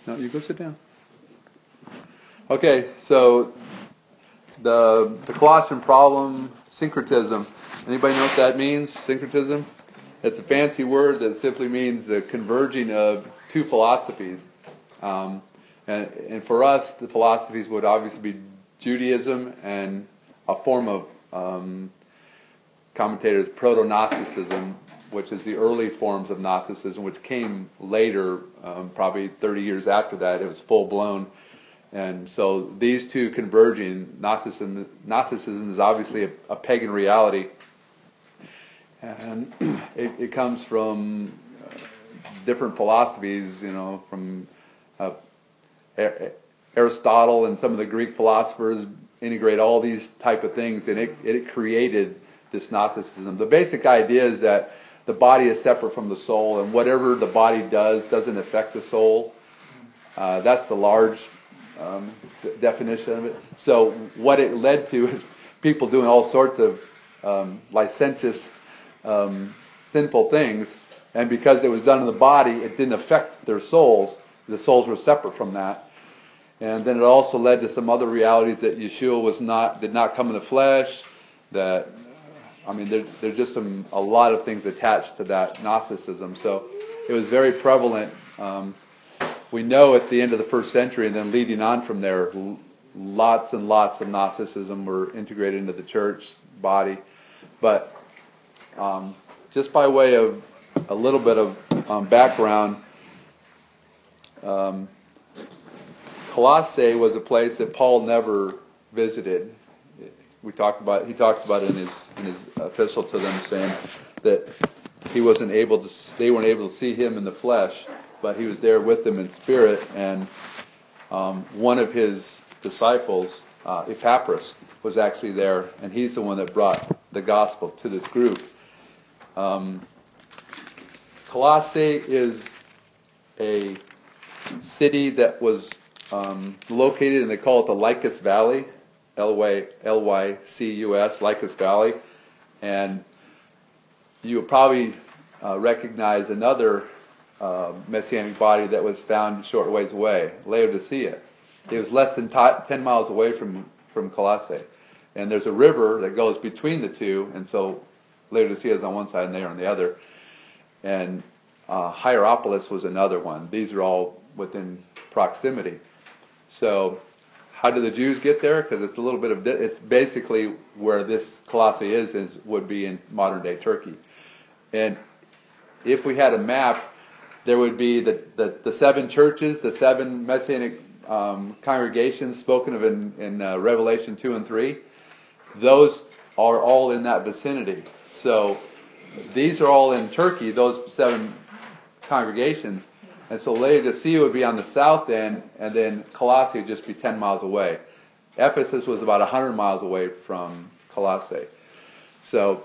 No, you go sit down. Okay, so the Colossian problem, syncretism. Anybody know what that means, syncretism? It's a fancy word that simply means the converging of two philosophies. And for us, the philosophies would obviously be Judaism and a form of commentators, proto-Gnosticism, which is the early forms of Gnosticism, which came later, probably 30 years after that. It was full-blown. And so these two converging, Gnosticism is obviously a pagan reality. And it comes from different philosophies, from Aristotle and some of the Greek philosophers integrate all these type of things, and it created this Gnosticism. The basic idea is that the body is separate from the soul, and whatever the body does doesn't affect the soul. That's the large definition of it. So what it led to is people doing all sorts of licentious, sinful things, and because it was done in the body, it didn't affect their souls. The souls were separate from that. And then it also led to some other realities that Yeshua did not come in the flesh. That, there's just a lot of things attached to that Gnosticism. So it was very prevalent. We know at the end of the first century, and then leading on from there, lots and lots of Gnosticism were integrated into the church body. But just by way of a little bit of background, Colossae was a place that Paul never visited. He talks about it in his epistle to them, saying that they weren't able to see him in the flesh, but he was there with them in spirit. And one of his disciples, Epaphras, was actually there, and he's the one that brought the gospel to this group. Colossae is a city that was located, and they call it the Lycus Valley, Lycus, Lycus Valley. And you would probably recognize another Messianic body that was found a short ways away, Laodicea. It was less than 10 miles away from Colossae. And there's a river that goes between the two, and so Laodicea is on one side and they are on the other. And Hierapolis was another one. These are all within proximity. So how do the Jews get there? Because it's a little bit of, it's basically where this Colossae would be in modern day Turkey. And if we had a map, there would be the 7 churches, the 7 Messianic congregations spoken of in Revelation 2 and 3. Those are all in that vicinity. So these are all in Turkey, those 7 congregations. And so Laodicea would be on the south end, and then Colossae would just be 10 miles away. Ephesus was about 100 miles away from Colossae. So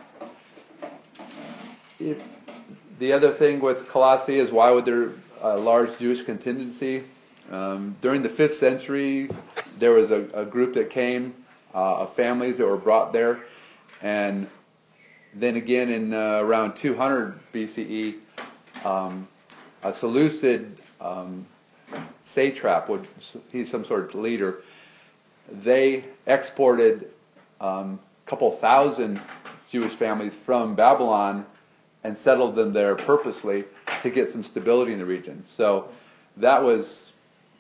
the other thing with Colossae is, why would there a large Jewish contingency? During the 5th century, there was a group that came, of families that were brought there. And then again in around 200 BCE, a Seleucid satrap, he's some sort of leader, they exported a couple thousand Jewish families from Babylon and settled them there purposely to get some stability in the region. So that was,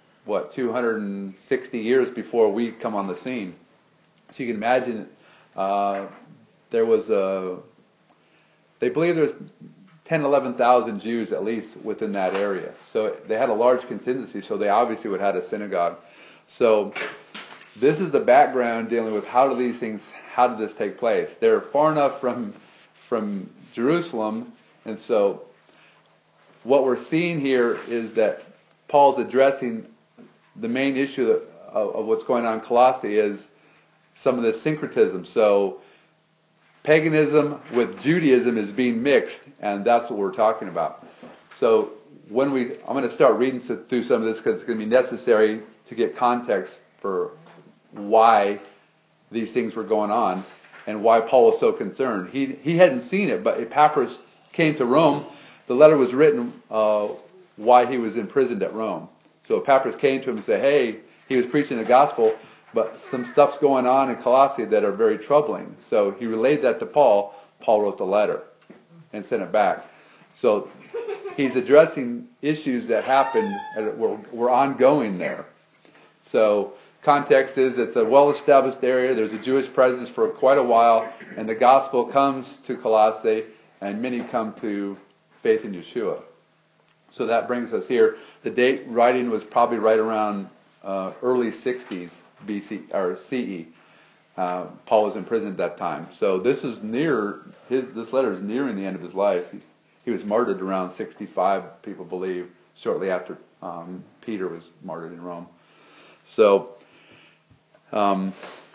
260 years before we come on the scene. So you can imagine there was they believe there's 10, 11,000 Jews at least within that area. So they had a large contingency, so they obviously would have had a synagogue. So this is the background dealing with how did this take place? They're far enough from Jerusalem, and so what we're seeing here is that Paul's addressing the main issue of what's going on in Colossae is some of the syncretism. So paganism with Judaism is being mixed, and that's what we're talking about. So I'm going to start reading through some of this because it's going to be necessary to get context for why these things were going on and why Paul was so concerned. He hadn't seen it, but Epaphras came to Rome. The letter was written why he was imprisoned at Rome. So Epaphras came to him and said, hey, he was preaching the gospel, but some stuff's going on in Colossae that are very troubling. So he relayed that to Paul. Paul wrote the letter and sent it back. So he's addressing issues that happened and were ongoing there. So context is it's a well-established area. There's a Jewish presence for quite a while, and the gospel comes to Colossae, and many come to faith in Yeshua. So that brings us here. The date writing was probably right around early 60s BC or CE. Paul was in prison at that time. So this is this letter is nearing the end of his life. He was martyred around 65, people believe, shortly after Peter was martyred in Rome. So I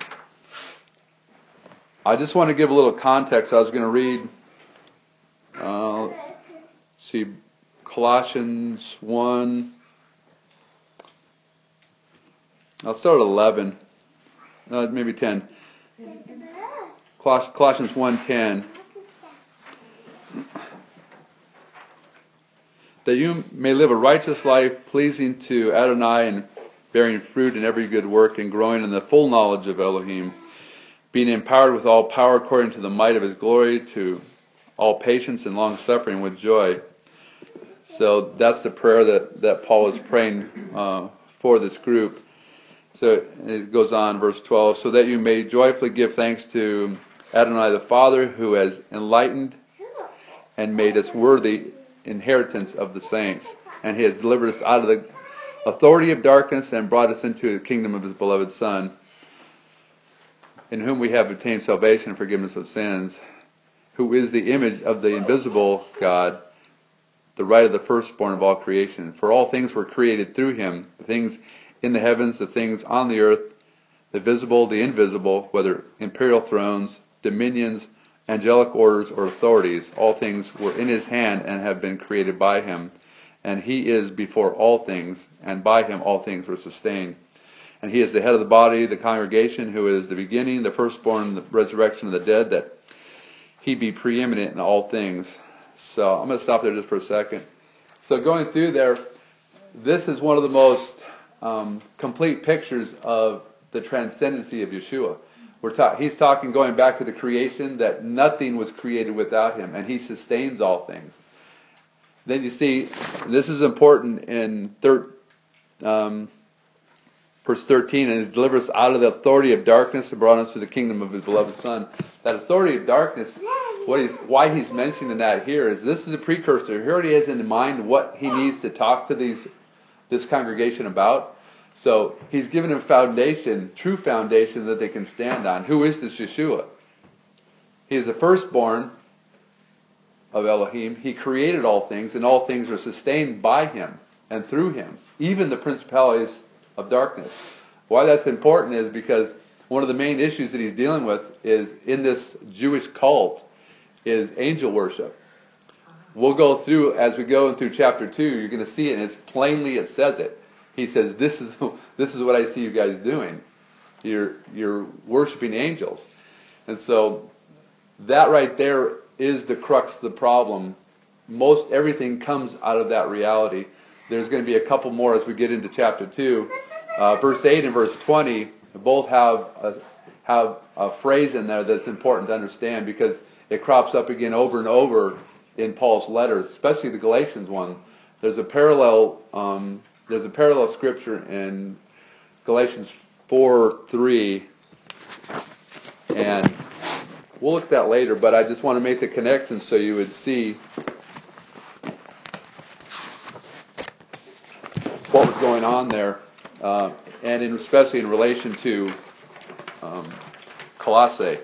just want to give a little context. I was going to read, Colossians 1. I'll start at 11, maybe 10. Colossians 1:10. That you may live a righteous life, pleasing to Adonai, and bearing fruit in every good work, and growing in the full knowledge of Elohim, being empowered with all power according to the might of his glory, to all patience and long-suffering with joy. So that's the prayer that Paul is praying for this group. So it goes on, verse 12, so that you may joyfully give thanks to Adonai the Father, who has enlightened and made us worthy inheritance of the saints. And he has delivered us out of the authority of darkness and brought us into the kingdom of his beloved Son, in whom we have obtained salvation and forgiveness of sins, who is the image of the invisible God, the right of the firstborn of all creation. For all things were created through him, the things in the heavens, the things on the earth, the visible, the invisible, whether imperial thrones, dominions, angelic orders, or authorities. All things were in his hand and have been created by him. And he is before all things, and by him all things were sustained. And he is the head of the body, the congregation, who is the beginning, the firstborn, the resurrection of the dead, that he be preeminent in all things. So I'm going to stop there just for a second. So going through there, this is one of the most complete pictures of the transcendency of Yeshua. He's talking, going back to the creation, that nothing was created without him, and he sustains all things. Then you see, this is important in verse 13, and he delivers us out of the authority of darkness and brought us to the kingdom of his beloved Son. That authority of darkness, why he's mentioning that here is this is a precursor. He already has in mind what he needs to talk to this congregation about. So he's given them foundation, true foundation that they can stand on. Who is this Yeshua? He is the firstborn of Elohim. He created all things, and all things are sustained by him and through him, even the principalities of darkness. Why that's important is because one of the main issues that he's dealing with is in this Jewish cult is angel worship. We'll go through, as we go through chapter 2, you're going to see it, and it says it. He says, this is what I see you guys doing. You're worshiping angels. And so that right there is the crux of the problem. Most everything comes out of that reality. There's going to be a couple more as we get into chapter 2. Verse 8 and verse 20 both have a phrase in there that's important to understand because it crops up again over and over in Paul's letters, especially the Galatians one. There's a parallel scripture in Galatians 4:3, and we'll look at that later, but I just want to make the connection so you would see what was going on there, and especially in relation to Colossae.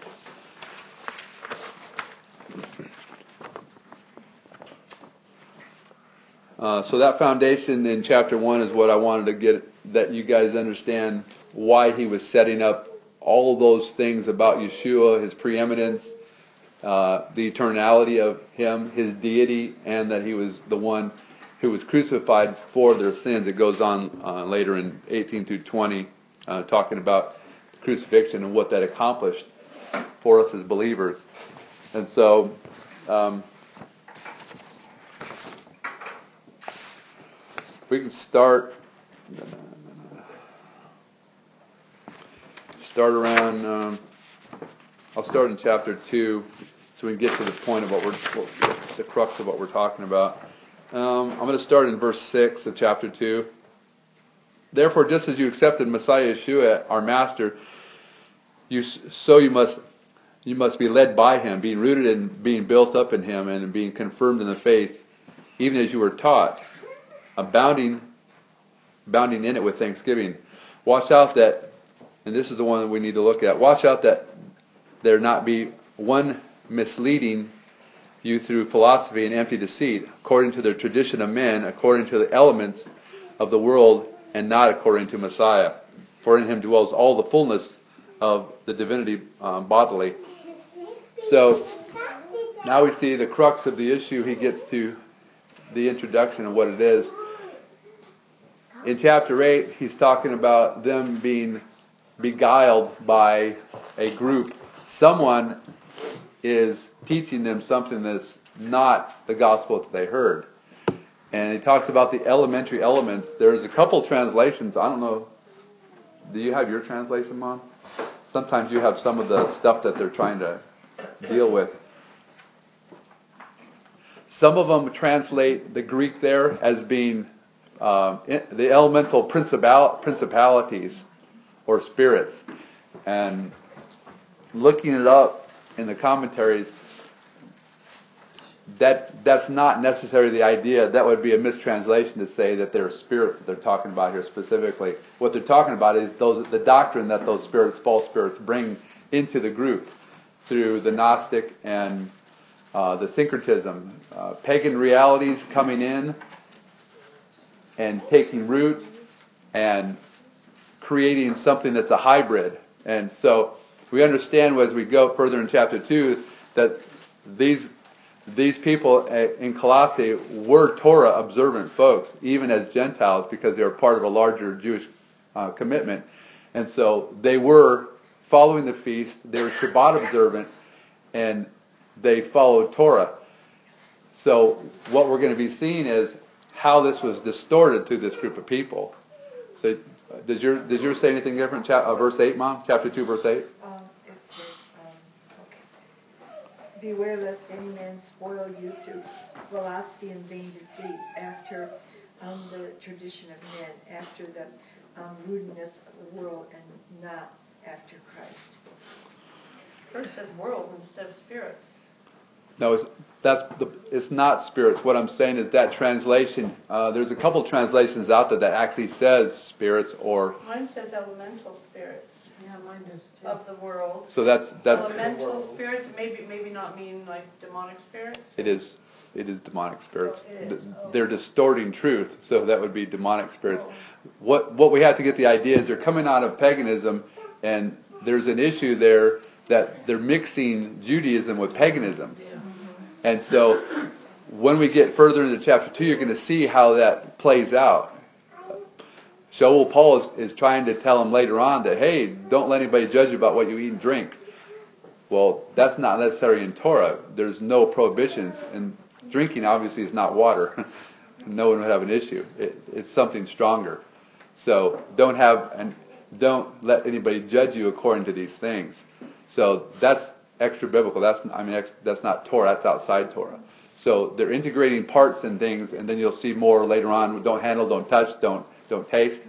So that foundation in chapter 1 is what I wanted to get, that you guys understand why he was setting up all those things about Yeshua, his preeminence, the eternality of him, his deity, and that he was the one who was crucified for their sins. It goes on later in 18 through 20, talking about the crucifixion and what that accomplished for us as believers. And so we can start Start around, I'll start in chapter 2 so we can get to the point of the crux of what we're talking about. I'm going to start in verse 6 of chapter 2. Therefore, just as you accepted Messiah Yeshua, our Master, you must be led by Him, being rooted and being built up in Him, and being confirmed in the faith, even as you were taught, abounding in it with thanksgiving. Watch out that, and this is the one that we need to look at, watch out that there not be one misleading you through philosophy and empty deceit, according to the tradition of men, according to the elements of the world, and not according to Messiah. For in Him dwells all the fullness of the divinity bodily. So now we see the crux of the issue. He gets to the introduction of what it is. In chapter 8, he's talking about them being beguiled by a group. Someone is teaching them something that's not the gospel that they heard. And he talks about the elementary elements. There's a couple translations. I don't know. Do you have your translation, Mom? Sometimes you have some of the stuff that they're trying to deal with. Some of them translate the Greek there as being the elemental principalities or spirits. And looking it up in the commentaries, that's not necessarily the idea. That would be a mistranslation to say that there are spirits that they're talking about here specifically. What they're talking about is the doctrine that those spirits, false spirits, bring into the group through the Gnostic and the syncretism. Pagan realities coming in and taking root and creating something that's a hybrid. And so we understand as we go further in chapter 2 that these people in Colossae were Torah observant folks, even as Gentiles, because they were part of a larger Jewish commitment. And so they were following the feast, they were Shabbat observant, and they followed Torah. So what we're going to be seeing is how this was distorted to this group of people. So did yours say anything different? Verse 8, Mom? Chapter 2, verse 8? It says, beware lest any man spoil you through philosophy and vain deceit, after the tradition of men, after the rudeness of the world, and not after Christ. First says world instead of spirits. No, it's not spirits. What I'm saying is that translation, there's a couple translations out there that actually says spirits or... Mine says elemental spirits. Yeah, mine does too. Of the world. So that's Elemental spirits, maybe not mean like demonic spirits? It is demonic spirits. Oh, it is. They're distorting truth, so that would be demonic spirits. What we have to get the idea is they're coming out of paganism, and there's an issue there that they're mixing Judaism with paganism. Yeah. And so when we get further into chapter 2, you're going to see how that plays out. So Paul is trying to tell him later on that, hey, don't let anybody judge you about what you eat and drink. Well, that's not necessary in Torah. There's no prohibitions. And drinking, obviously, is not water. No one would have an issue. It's something stronger. So don't let anybody judge you according to these things. So that's extra biblical. That's not Torah. That's outside Torah. So they're integrating parts and things, and then you'll see more later on. Don't handle, don't touch, don't taste.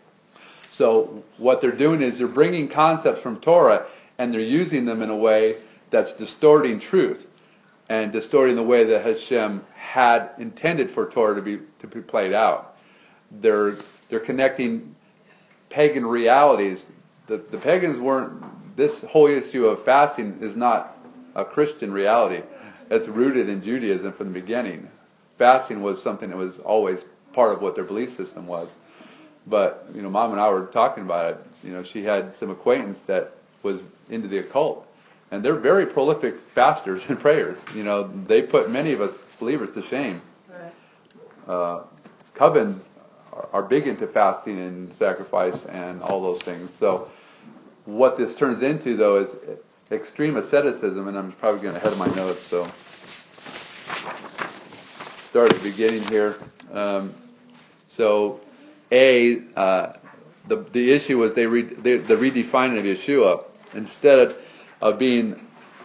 So what they're doing is they're bringing concepts from Torah, and they're using them in a way that's distorting truth and distorting the way that Hashem had intended for Torah to be played out. They're connecting pagan realities. The pagans weren't. This whole issue of fasting is not a Christian reality. It's rooted in Judaism from the beginning. Fasting was something that was always part of what their belief system was. But, Mom and I were talking about it. She had some acquaintance that was into the occult. And they're very prolific fasters and prayers. They put many of us believers to shame. Right. Covens are big into fasting and sacrifice and all those things. So what this turns into, though, is extreme asceticism, and I'm probably getting ahead of my notes, so start at the beginning here. So the issue was the redefining of Yeshua. Instead of being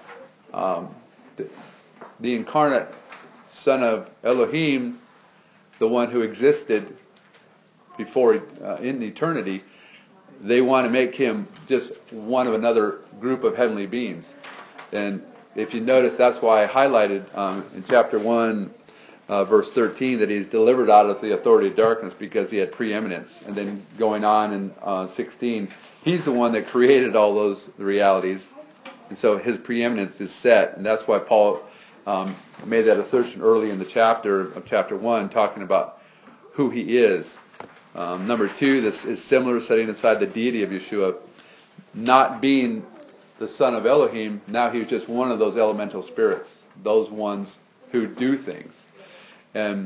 the incarnate Son of Elohim, the one who existed before in eternity, they want to make him just one of another group of heavenly beings. And if you notice, that's why I highlighted in chapter 1, verse 13, that he's delivered out of the authority of darkness because he had preeminence. And then going on in 16, he's the one that created all those realities. And so his preeminence is set. And that's why Paul made that assertion early in the chapter 1, talking about who he is. Number 2, this is similar, setting aside the deity of Yeshua, not being the son of Elohim. Now he's just one of those elemental spirits, those ones who do things. And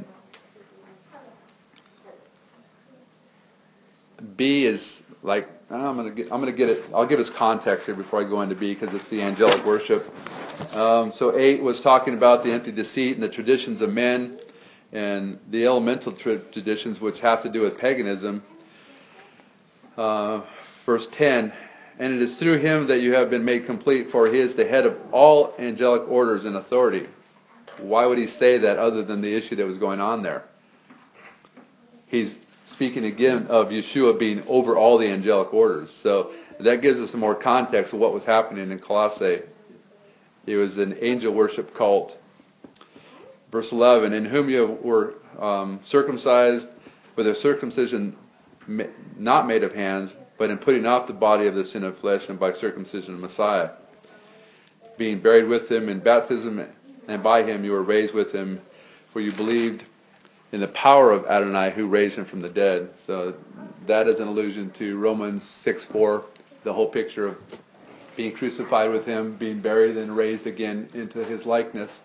B is like, I'm gonna get it. I'll give us context here before I go into B, because it's the angelic worship. So 8 was talking about the empty deceit and the traditions of men, and the elemental traditions, which have to do with paganism. Verse 10, and it is through him that you have been made complete, for he is the head of all angelic orders and authority. Why would he say that other than the issue that was going on there? He's speaking again of Yeshua being over all the angelic orders. So that gives us some more context of what was happening in Colossae. It was an angel worship cult. Verse 11, in whom you were circumcised with a circumcision not made of hands, but in putting off the body of the sin of flesh, and by circumcision of Messiah, being buried with him in baptism, and by him you were raised with him, for you believed in the power of Adonai, who raised him from the dead. So that is an allusion to Romans 6:4, the whole picture of being crucified with him, being buried, and raised again into his likeness.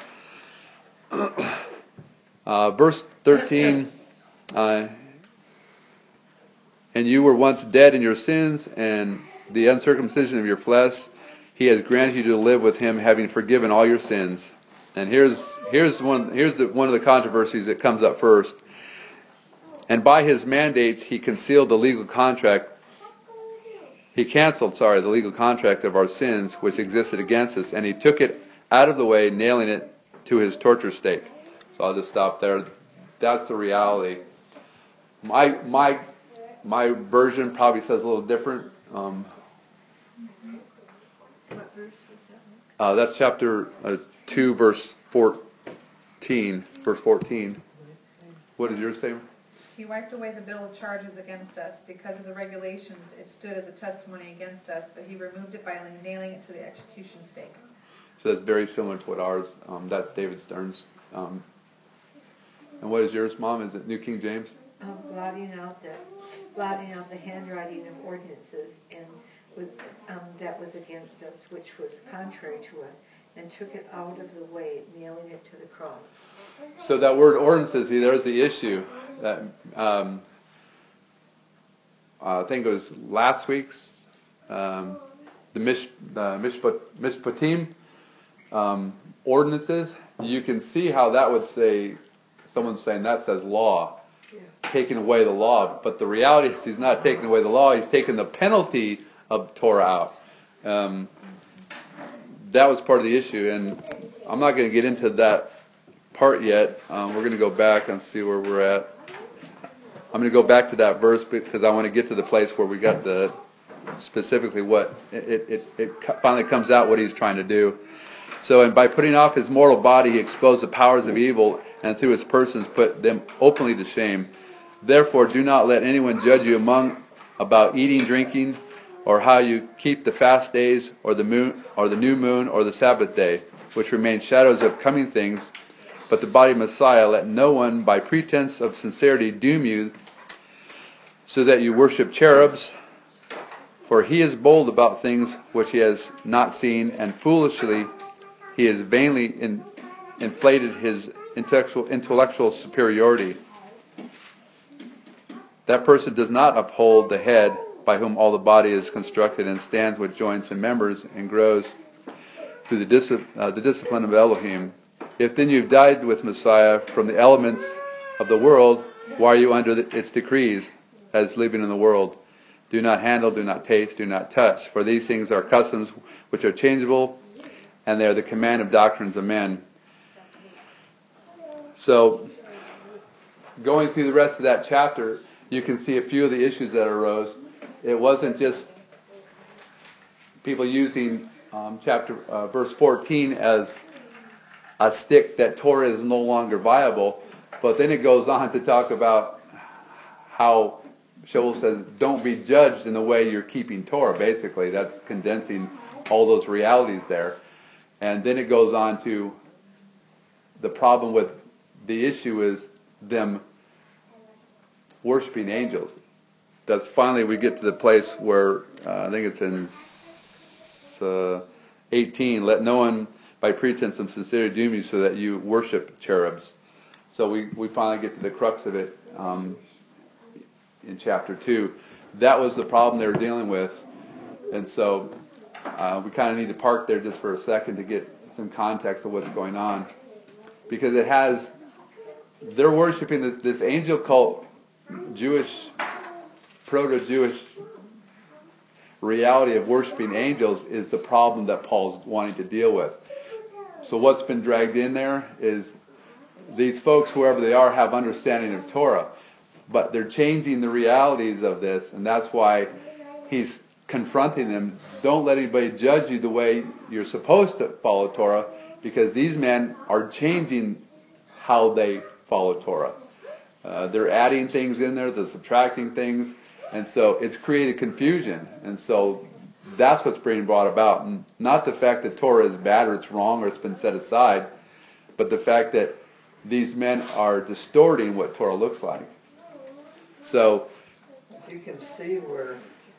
Verse 13, and you were once dead in your sins and the uncircumcision of your flesh. He has granted you to live with him, having forgiven all your sins. And here's one of the controversies that comes up first. And by his mandates, he canceled the legal contract of our sins which existed against us, and he took it out of the way, nailing it to his torture stake. So I'll just stop there. That's the reality. My version probably says a little different. What verse was that? That's chapter 2, verse 14. Verse 14. What did yours say? He wiped away the bill of charges against us. Because of the regulations, it stood as a testimony against us, but he removed it by nailing it to the execution stake. So that's very similar to what ours, that's David Stern's. And what is yours, Mom? Is it New King James? Blotting out the handwriting of ordinances, and that was against us, which was contrary to us, and took it out of the way, nailing it to the cross. So that word ordinances, there's the issue. That I think it was last week's, the Mishpatim ordinances. You can see how that would say, someone's saying that says law, taking away the law. But the reality is he's not taking away the law, he's taking the penalty of Torah out. That was part of the issue, and I'm not going to get into that part yet. We're going to go back and see where we're at. I'm going to go back to that verse because I want to get to the place where we got the specifically what it finally comes out what he's trying to do. So, and by putting off his mortal body, he exposed the powers of evil, and through his persons put them openly to shame. Therefore, do not let anyone judge you about eating, drinking, or how you keep the fast days, or the moon, or the new moon, or the Sabbath day, which remain shadows of coming things. But the body of Messiah, let no one by pretense of sincerity doom you, so that you worship cherubs. For he is bold about things which he has not seen, and foolishly he has vainly inflated his intellectual superiority. That person does not uphold the head, by whom all the body is constructed and stands with joints and members and grows through the discipline of Elohim. If then you've died with Messiah from the elements of the world, Why are you under its decrees as living in the world? Do not handle, do not taste, do not touch. For these things are customs which are changeable, and they are the command of doctrines of men. So, going through the rest of that chapter, you can see a few of the issues that arose. It wasn't just people using verse 14 as a stick that Torah is no longer viable, but then it goes on to talk about how Shaul says, don't be judged in the way you're keeping Torah. Basically, that's condensing all those realities there. And then it goes on to the problem with the issue is them worshiping angels. That's finally we get to the place where, I think it's in 18, let no one by pretense of sincerity doom you so that you worship cherubs. So we finally get to the crux of it in chapter 2. That was the problem they were dealing with. And so we kind of need to park there just for a second to get some context of what's going on. Because they're worshiping this angel cult, proto-Jewish reality of worshiping angels is the problem that Paul's wanting to deal with. So what's been dragged in there is these folks, whoever they are, have understanding of Torah. But they're changing the realities of this, and that's why he's confronting them. Don't let anybody judge you the way you're supposed to follow Torah, because these men are changing how they follow Torah. They're adding things in there, they're subtracting things, and so it's created confusion. And so that's what's being brought about. And not the fact that Torah is bad or it's wrong or it's been set aside, but the fact that these men are distorting what Torah looks like. So you can see where,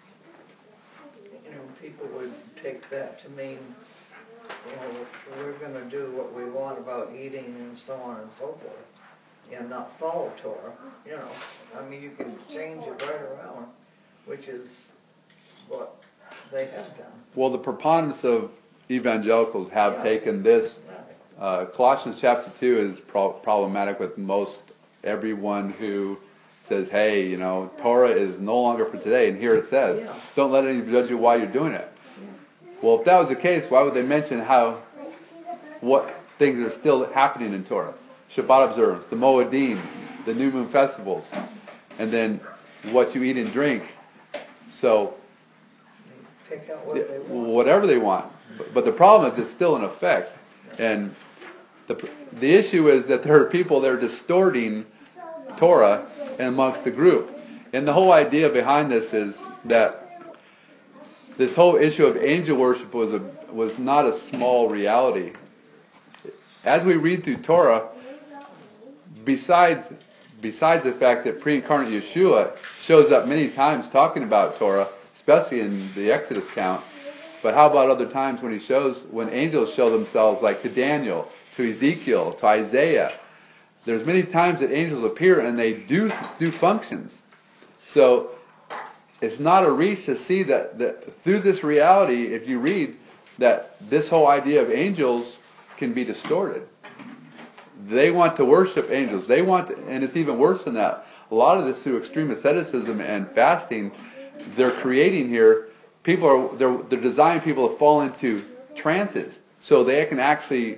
people would take that to mean, we're going to do what we want about eating and so on and so forth, and not follow Torah. You can change it right around, which is what they have done. Well, the preponderance of evangelicals have taken this. Colossians chapter 2 is problematic with most everyone who says, hey, Torah is no longer for today, and here it says, don't let anybody judge you while you're doing it. Well, if that was the case, why would they mention what things are still happening in Torah? Shabbat observance, the Moedim, the new moon festivals, and then what you eat and drink. So, pick out what they want. Whatever they want. But the problem is it's still in effect. And the issue is that there are people that are distorting Torah amongst the group. And the whole idea behind this is that this whole issue of angel worship was not a small reality. As we read through Torah, besides the fact that pre-incarnate Yeshua shows up many times talking about Torah, especially in the Exodus count, but how about other times when angels show themselves, like to Daniel, to Ezekiel, to Isaiah? There's many times that angels appear and they do functions. So it's not a reach to see that through this reality, if you read, that this whole idea of angels can be distorted. They want to worship angels. And it's even worse than that. A lot of this through extreme asceticism and fasting, they're creating here, they're designing people to fall into trances so they can actually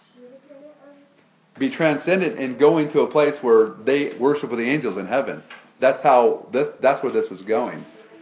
be transcendent and go into a place where they worship with the angels in heaven. That's where this was going.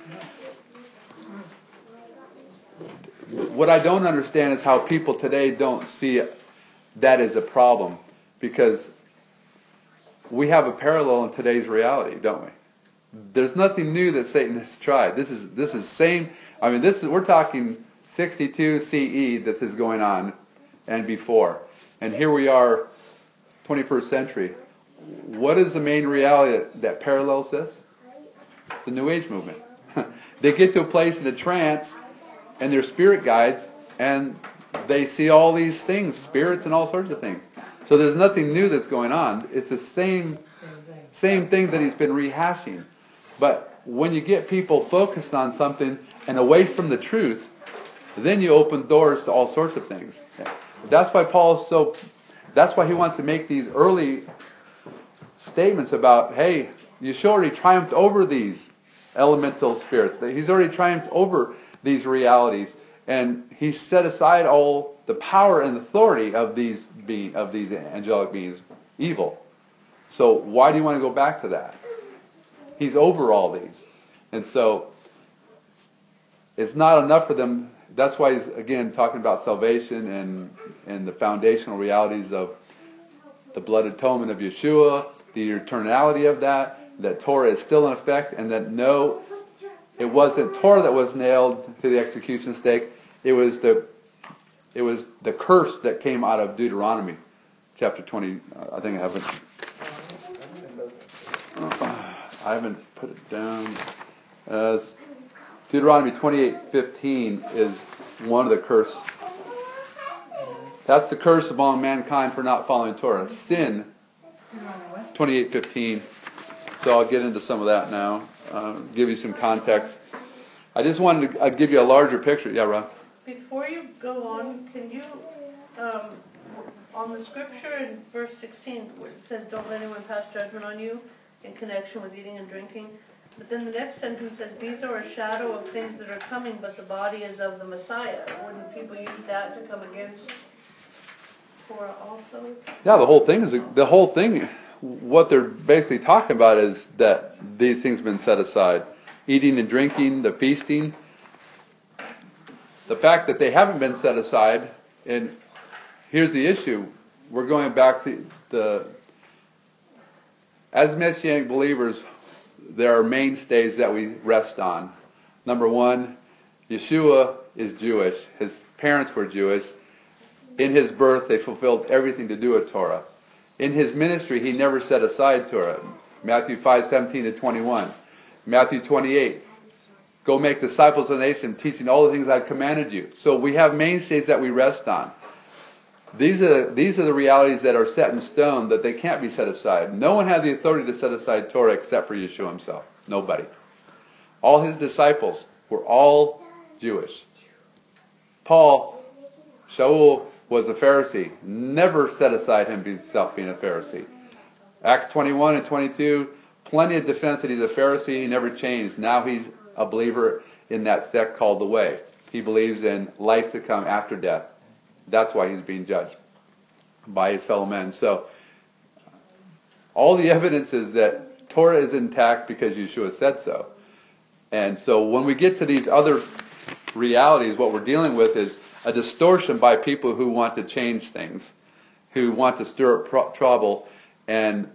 What I don't understand is how people today don't see that as a problem, because we have a parallel in today's reality, don't we? There's nothing new that Satan has tried. This is same. We're talking 62 CE that is going on and before, and here we are, 21st century. What is the main reality that parallels this? The New Age movement. They get to a place in a trance, and they're spirit guides, and they see all these things, spirits and all sorts of things. So there's nothing new that's going on. It's the same thing that he's been rehashing. But when you get people focused on something and away from the truth, then you open doors to all sorts of things. That's why he wants to make these early statements about, hey, Yeshua already triumphed over these elemental spirits. He's already triumphed over these realities, and he set aside all the power and authority of these angelic beings, evil. So why do you want to go back to that? He's over all these. And so it's not enough for them. That's why he's, again, talking about salvation and the foundational realities of the blood atonement of Yeshua, the eternality of that Torah is still in effect, and that no, it wasn't Torah that was nailed to the execution stake. It was the curse that came out of Deuteronomy, chapter 20. I think I haven't put it down. Deuteronomy 28:15 is one of the curse. That's the curse among mankind for not following Torah. Sin. 28:15. So I'll get into some of that now. Give you some context. I just wanted to give you a larger picture. Yeah, Rob? Before you go on, can you, on the scripture in verse 16, where it says, don't let anyone pass judgment on you in connection with eating and drinking, but then the next sentence says, these are a shadow of things that are coming, but the body is of the Messiah. Wouldn't people use that to come against Torah also? Yeah, the whole thing, what they're basically talking about is that these things have been set aside. Eating and drinking, the feasting. The fact that they haven't been set aside, and here's the issue. We're going back to as Messianic believers, there are mainstays that we rest on. Number one, Yeshua is Jewish. His parents were Jewish. In his birth, they fulfilled everything to do with Torah. In his ministry, he never set aside Torah. Matthew 5:17-21. Matthew 28. Go make disciples of the nation, teaching all the things I've commanded you. So we have mainstays that we rest on. These are the realities that are set in stone, that they can't be set aside. No one had the authority to set aside Torah except for Yeshua himself. Nobody. All his disciples were all Jewish. Paul, Shaul, was a Pharisee. Never set aside himself being a Pharisee. Acts 21 and 22, plenty of defense that he's a Pharisee. He never changed. Now he's a believer in that sect called the Way. He believes in life to come after death. That's why he's being judged by his fellow men. So all the evidence is that Torah is intact because Yeshua said so. And so when we get to these other realities, what we're dealing with is a distortion by people who want to change things, who want to stir up trouble. And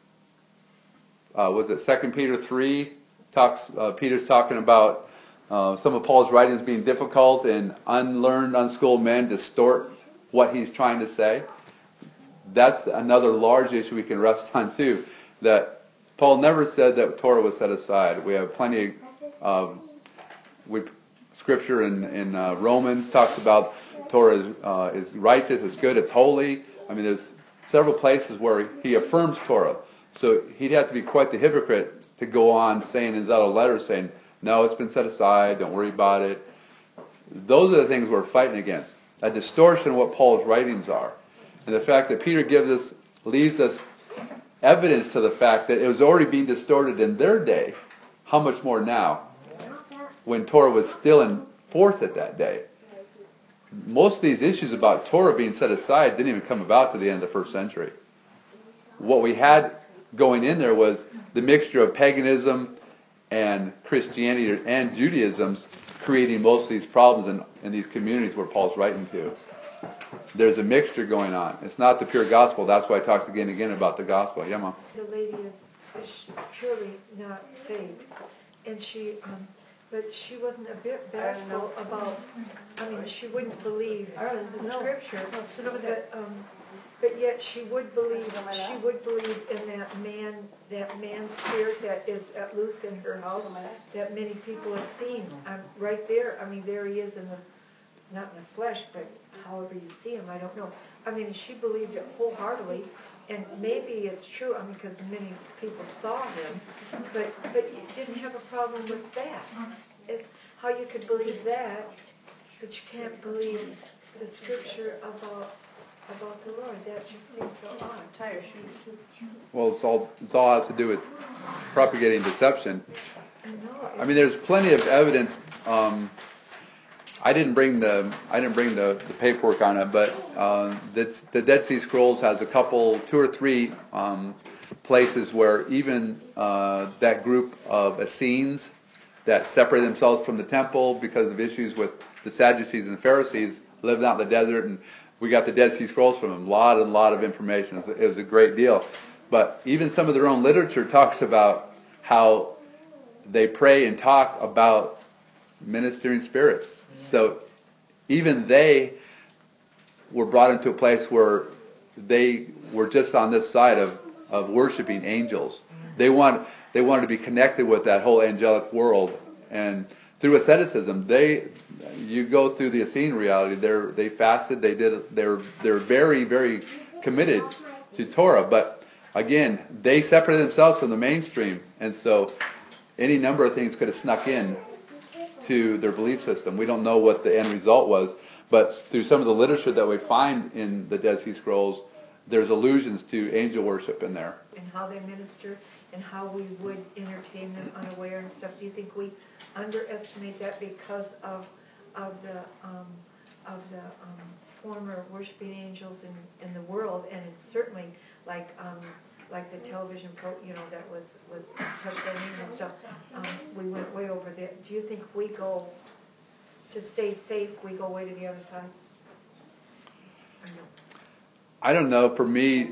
was it 2 Peter 3? Peter's talking about some of Paul's writings being difficult, and unlearned, unschooled men distort what he's trying to say. That's another large issue we can rest on too, that Paul never said that Torah was set aside. We have plenty of scripture in Romans talks about Torah is righteous, it's good, it's holy. I mean, there's several places where he affirms Torah. So he'd have to be quite the hypocrite to go on saying in his other letters, saying, no, it's been set aside, don't worry about it. Those are the things we're fighting against. A distortion of what Paul's writings are. And the fact that Peter leaves us evidence to the fact that it was already being distorted in their day, how much more now, when Torah was still in force at that day. Most of these issues about Torah being set aside didn't even come about to the end of the first century. What we had going in there was the mixture of paganism and Christianity and Judaism's creating most of these problems in these communities where Paul's writing to. There's a mixture going on. It's not the pure gospel. That's why he talks again and again about the gospel. Yeah, Mom? The lady is purely not saved. And but she wasn't a bit bashful about, she wouldn't believe the scripture. But yet she would believe in that man spirit that is at loose in her house that many people have seen. Right there, there he is not in the flesh, but however you see him, I don't know. She believed it wholeheartedly, and maybe it's true, because many people saw him, but you didn't have a problem with that. It's how you could believe that, but you can't believe the scripture about about the Lord. That just seems so odd. Tire shoes too. Well, it's all has to do with propagating deception. I know. I mean, there's plenty of evidence. I didn't bring the paperwork on it, but the Dead Sea Scrolls has a couple, 2 or 3 places where even that group of Essenes that separated themselves from the temple because of issues with the Sadducees and the Pharisees lived out in the desert, and we got the Dead Sea Scrolls from them. A lot of information. It was a great deal. But even some of their own literature talks about how they pray and talk about ministering spirits. So even they were brought into a place where they were just on this side of worshiping angels. They wanted to be connected with that whole angelic world, and through asceticism, you go through the Essene reality. They fasted. They're very, very committed to Torah, but again, they separated themselves from the mainstream, and so any number of things could have snuck in to their belief system. We don't know what the end result was, but through some of the literature that we find in the Dead Sea Scrolls, there's allusions to angel worship in there. And how they minister and how we would entertain them unaware and stuff. Do you think we underestimate that because of the former worshiping angels in the world? And it's certainly like the television that was touched by me and stuff. We went way over there. Do you think we go to stay safe? We go way to the other side? I know. I don't know. For me,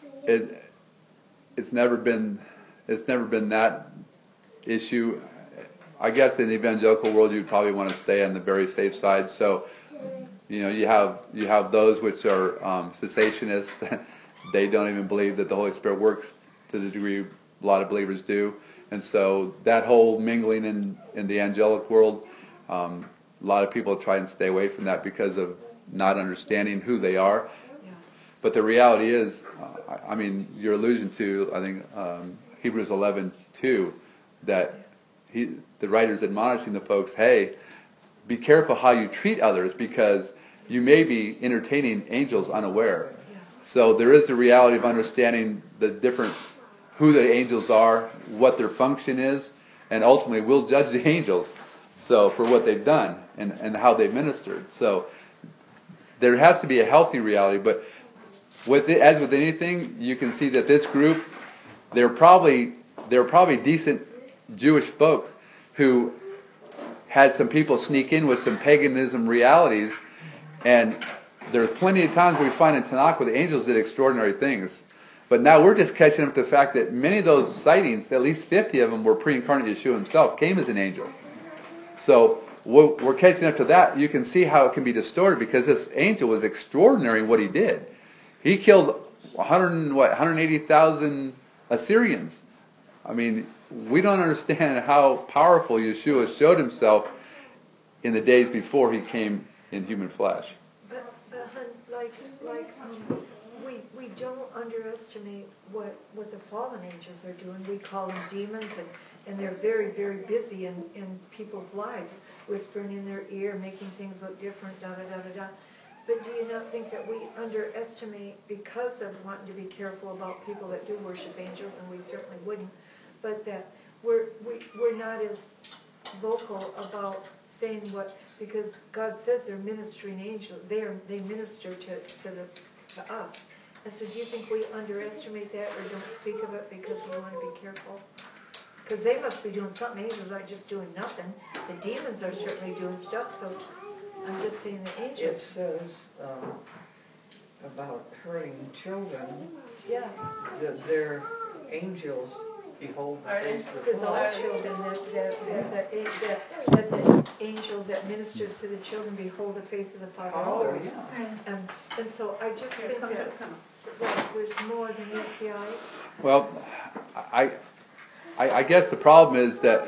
it's never been that issue. I guess in the evangelical world, you'd probably want to stay on the very safe side. So, you have those which are cessationists. They don't even believe that the Holy Spirit works to the degree a lot of believers do. And so that whole mingling in the angelic world, a lot of people try and stay away from that because of not understanding who they are. Yeah. But the reality is, you're alluding to, I think, Hebrews 11:2, that the writer's admonishing the folks, hey, be careful how you treat others because you may be entertaining angels unaware. So there is the reality of understanding who the angels are, what their function is, and ultimately we'll judge the angels for what they've done and how they've ministered. So there has to be a healthy reality, but as with anything, you can see that this group, they're probably decent Jewish folk who had some people sneak in with some paganism realities, and there are plenty of times we find in Tanakh where the angels did extraordinary things. But now we're just catching up to the fact that many of those sightings, at least 50 of them, were pre-incarnate Yeshua himself, came as an angel. So we're catching up to that. You can see how it can be distorted because this angel was extraordinary in what he did. He killed 180,000 Assyrians. I mean, we don't understand how powerful Yeshua showed himself in the days before he came in human flesh. We don't underestimate what the fallen angels are doing. We call them demons, and they're very, very busy in people's lives, whispering in their ear, making things look different, da-da-da-da-da. But do you not think that we underestimate, because of wanting to be careful about people that do worship angels, and we certainly wouldn't, but that we're not as vocal about saying what, because God says they're ministering angels, they minister to us. And so do you think we underestimate that or don't speak of it because we want to be careful? Because they must be doing something. Angels aren't just doing nothing. The demons are certainly doing stuff, so I'm just saying the It angels. says about hurting children, Yeah. that they're angels behold the face It of the says all Father. children, that the angels that ministers to the children behold the face of the Father Oh, always. yeah. And so I just think that there's more than meets the eye. Well, I guess the problem is that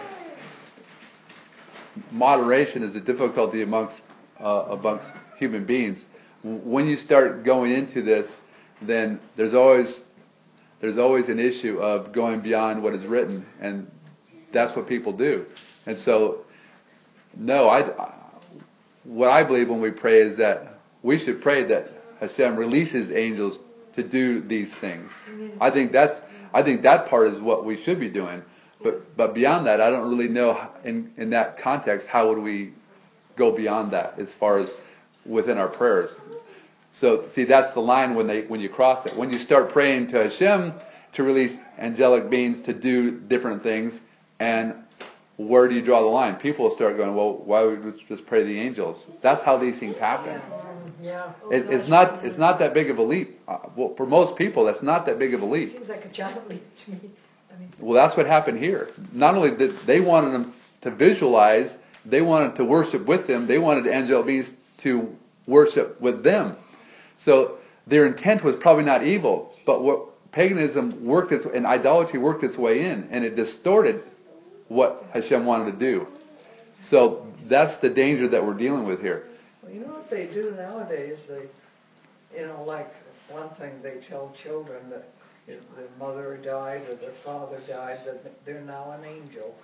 moderation is a difficulty amongst human beings. When you start going into this, then there's always an issue of going beyond what is written, and that's what people do. And so, no, what I believe when we pray is that we should pray that Hashem releases angels to do these things. I think that part is what we should be doing. But beyond that, I don't really know in that context how would we go beyond that as far as within our prayers. So see, that's the line when you cross it. When you start praying to Hashem to release angelic beings to do different things, and where do you draw the line? People will start going, well, why would we just pray to the angels? That's how these things happen. Yeah. It's not that big of a leap. Well, for most people, that's not that big of a leap. Seems like a giant leap to me. I mean, Well, that's what happened here. Not only did they wanted them to visualize, they wanted to worship with them. They wanted angelic beings to worship with them. So their intent was probably not evil, but what paganism worked and idolatry worked its way in, and it distorted what Hashem wanted to do. So that's the danger that we're dealing with here. Well, you know what they do nowadays? Like one thing they tell children that if their mother died or their father died, that they're now an angel.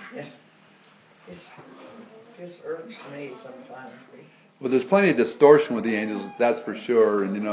It just irks me sometimes. Well, there's plenty of distortion with the angels, that's for sure. And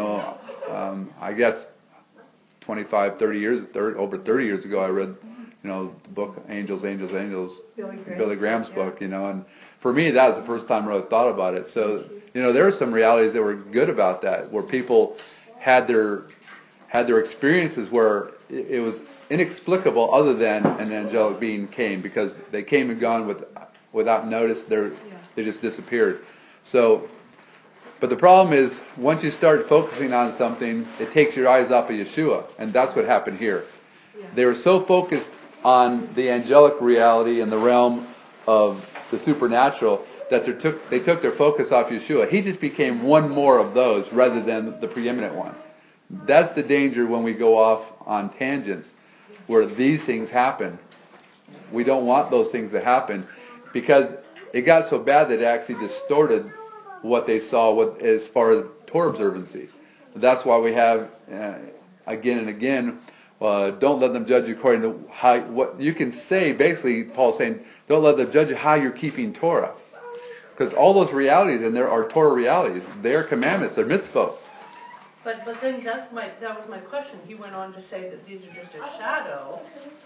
I guess 25, 30 years, over 30 years ago, I read, the book Angels, Angels, Angels, Billy Graham's book, and for me, that was the first time I really thought about it. So, there are some realities that were good about that, where people had their experiences where it was inexplicable other than an angelic being came, because they came and gone without notice. They just disappeared. So, but the problem is, once you start focusing on something, it takes your eyes off of Yeshua, and that's what happened here. They were so focused on the angelic reality in the realm of the supernatural that they took their focus off Yeshua. He just became one more of those rather than the preeminent one. That's the danger when we go off on tangents where these things happen. We don't want those things to happen because it got so bad that it actually distorted what they saw as far as Torah observancy. That's why we have, again and again, don't let them judge you according to what you can say. Basically, Paul's saying, don't let them judge you how you're keeping Torah. Because all those realities in there are Torah realities. They're commandments, they're mitzvot. But then that was my question. He went on to say that these are just a shadow,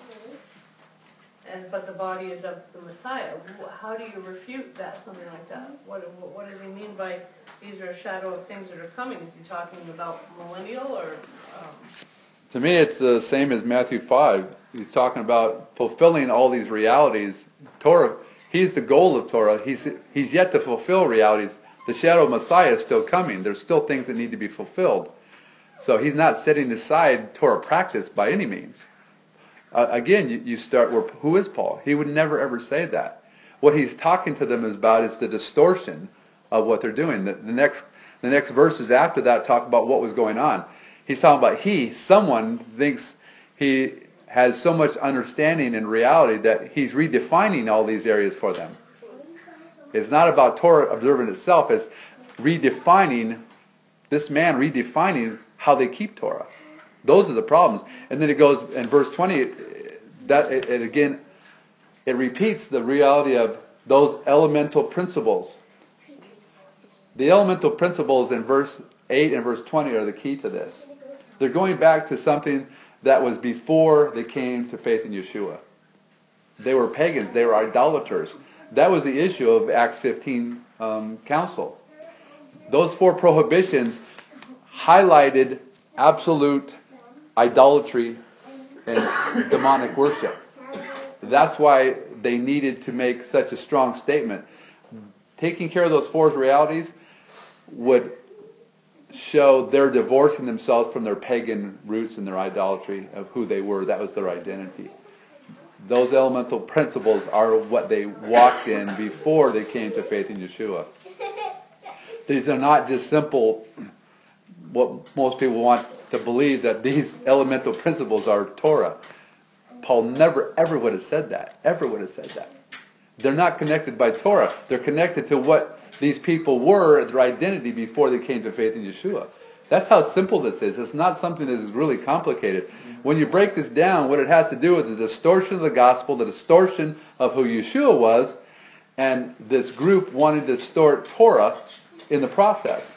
but the body is of the Messiah. How do you refute that, something like that? What does he mean by these are a shadow of things that are coming? Is he talking about millennial or? To me, it's the same as Matthew 5. He's talking about fulfilling all these realities. Torah, he's the goal of Torah. He's yet to fulfill realities. The shadow of Messiah is still coming. There's still things that need to be fulfilled. So he's not setting aside Torah practice by any means. Again, you start where, who is Paul? He would never ever say that. What he's talking to them about is the distortion of what they're doing. The next verses after that talk about what was going on. He's talking about someone thinks he has so much understanding and reality that he's redefining all these areas for them. It's not about Torah observant itself. It's redefining how they keep Torah. Those are the problems. And then it goes in verse 20, it repeats the reality of those elemental principles. The elemental principles in verse 8 and verse 20 are the key to this. They're going back to something that was before they came to faith in Yeshua. They were pagans. They were idolaters. That was the issue of Acts 15 council. Those 4 prohibitions highlighted absolute idolatry and demonic worship. That's why they needed to make such a strong statement. Taking care of those 4 realities would show they're divorcing themselves from their pagan roots and their idolatry of who they were. That was their identity. Those elemental principles are what they walked in before they came to faith in Yeshua. These are not just simple, what most people want to believe, that these elemental principles are Torah. Paul never ever would have said that. Ever would have said that. They're not connected by Torah. They're connected to what these people were, their identity before they came to faith in Yeshua. That's how simple this is. It's not something that is really complicated. When you break this down, what it has to do with the distortion of the gospel, the distortion of who Yeshua was, and this group wanting to distort Torah in the process.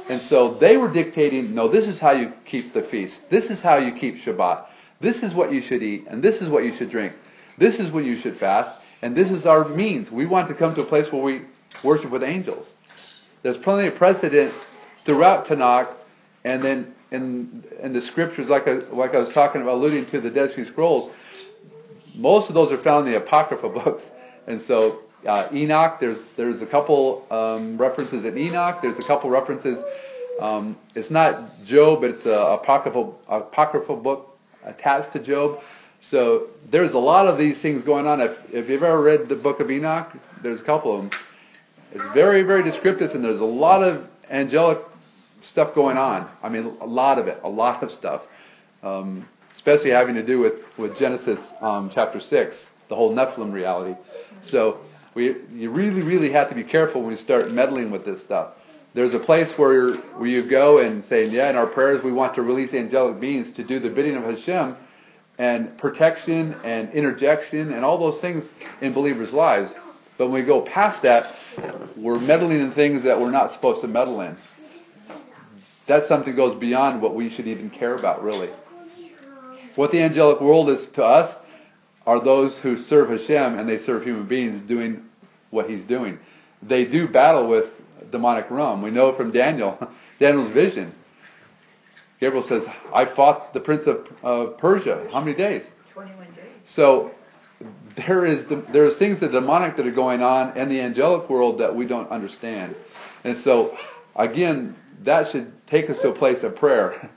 And so they were dictating, no, this is how you keep the feast. This is how you keep Shabbat. This is what you should eat, and this is what you should drink. This is when you should fast, and this is our means. We want to come to a place where we worship with angels. There's plenty of precedent throughout Tanakh, and then in the scriptures, like I was talking about, alluding to the Dead Sea Scrolls. Most of those are found in the Apocrypha books, and so Enoch. There's a couple references in Enoch. There's a couple references. It's not Job, but it's an apocryphal book attached to Job. So there's a lot of these things going on. If you've ever read the book of Enoch, there's a couple of them. It's very, very descriptive, and there's a lot of angelic stuff going on. I mean, a lot of stuff, especially having to do with Genesis chapter 6, the whole Nephilim reality. So you really, really have to be careful when you start meddling with this stuff. There's a place where you go and say, yeah, in our prayers we want to release angelic beings to do the bidding of Hashem, and protection and interjection and all those things in believers' lives. But when we go past that, we're meddling in things that we're not supposed to meddle in. That's something that goes beyond what we should even care about, really. What the angelic world is to us are those who serve Hashem, and they serve human beings doing what He's doing. They do battle with demonic realm. We know from Daniel's vision. Gabriel says, I fought the prince of Persia. How many days? 21 days. So there's things that are demonic that are going on in the angelic world that we don't understand. And so, again, that should take us to a place of prayer.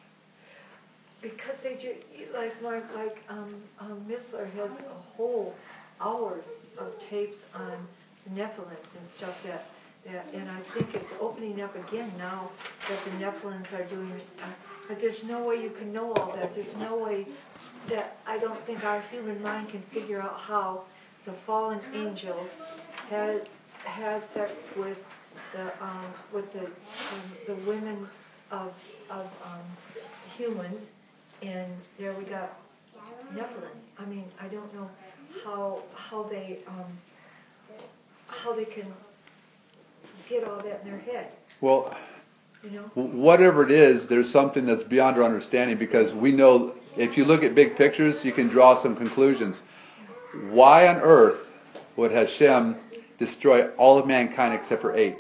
Because they do, like Missler has a whole hours of tapes on Nephilims and stuff that, and I think it's opening up again now that the Nephilims are doing, but there's no way you can know all that. There's no way that I don't think our human mind can figure out how the fallen angels had sex with the women of humans, and there we got Nephilims. I mean, I don't know how they can get all that in their head. Well, you know? Whatever it is, there's something that's beyond our understanding, because we know if you look at big pictures, you can draw some conclusions. Why on earth would Hashem destroy all of mankind except for 8?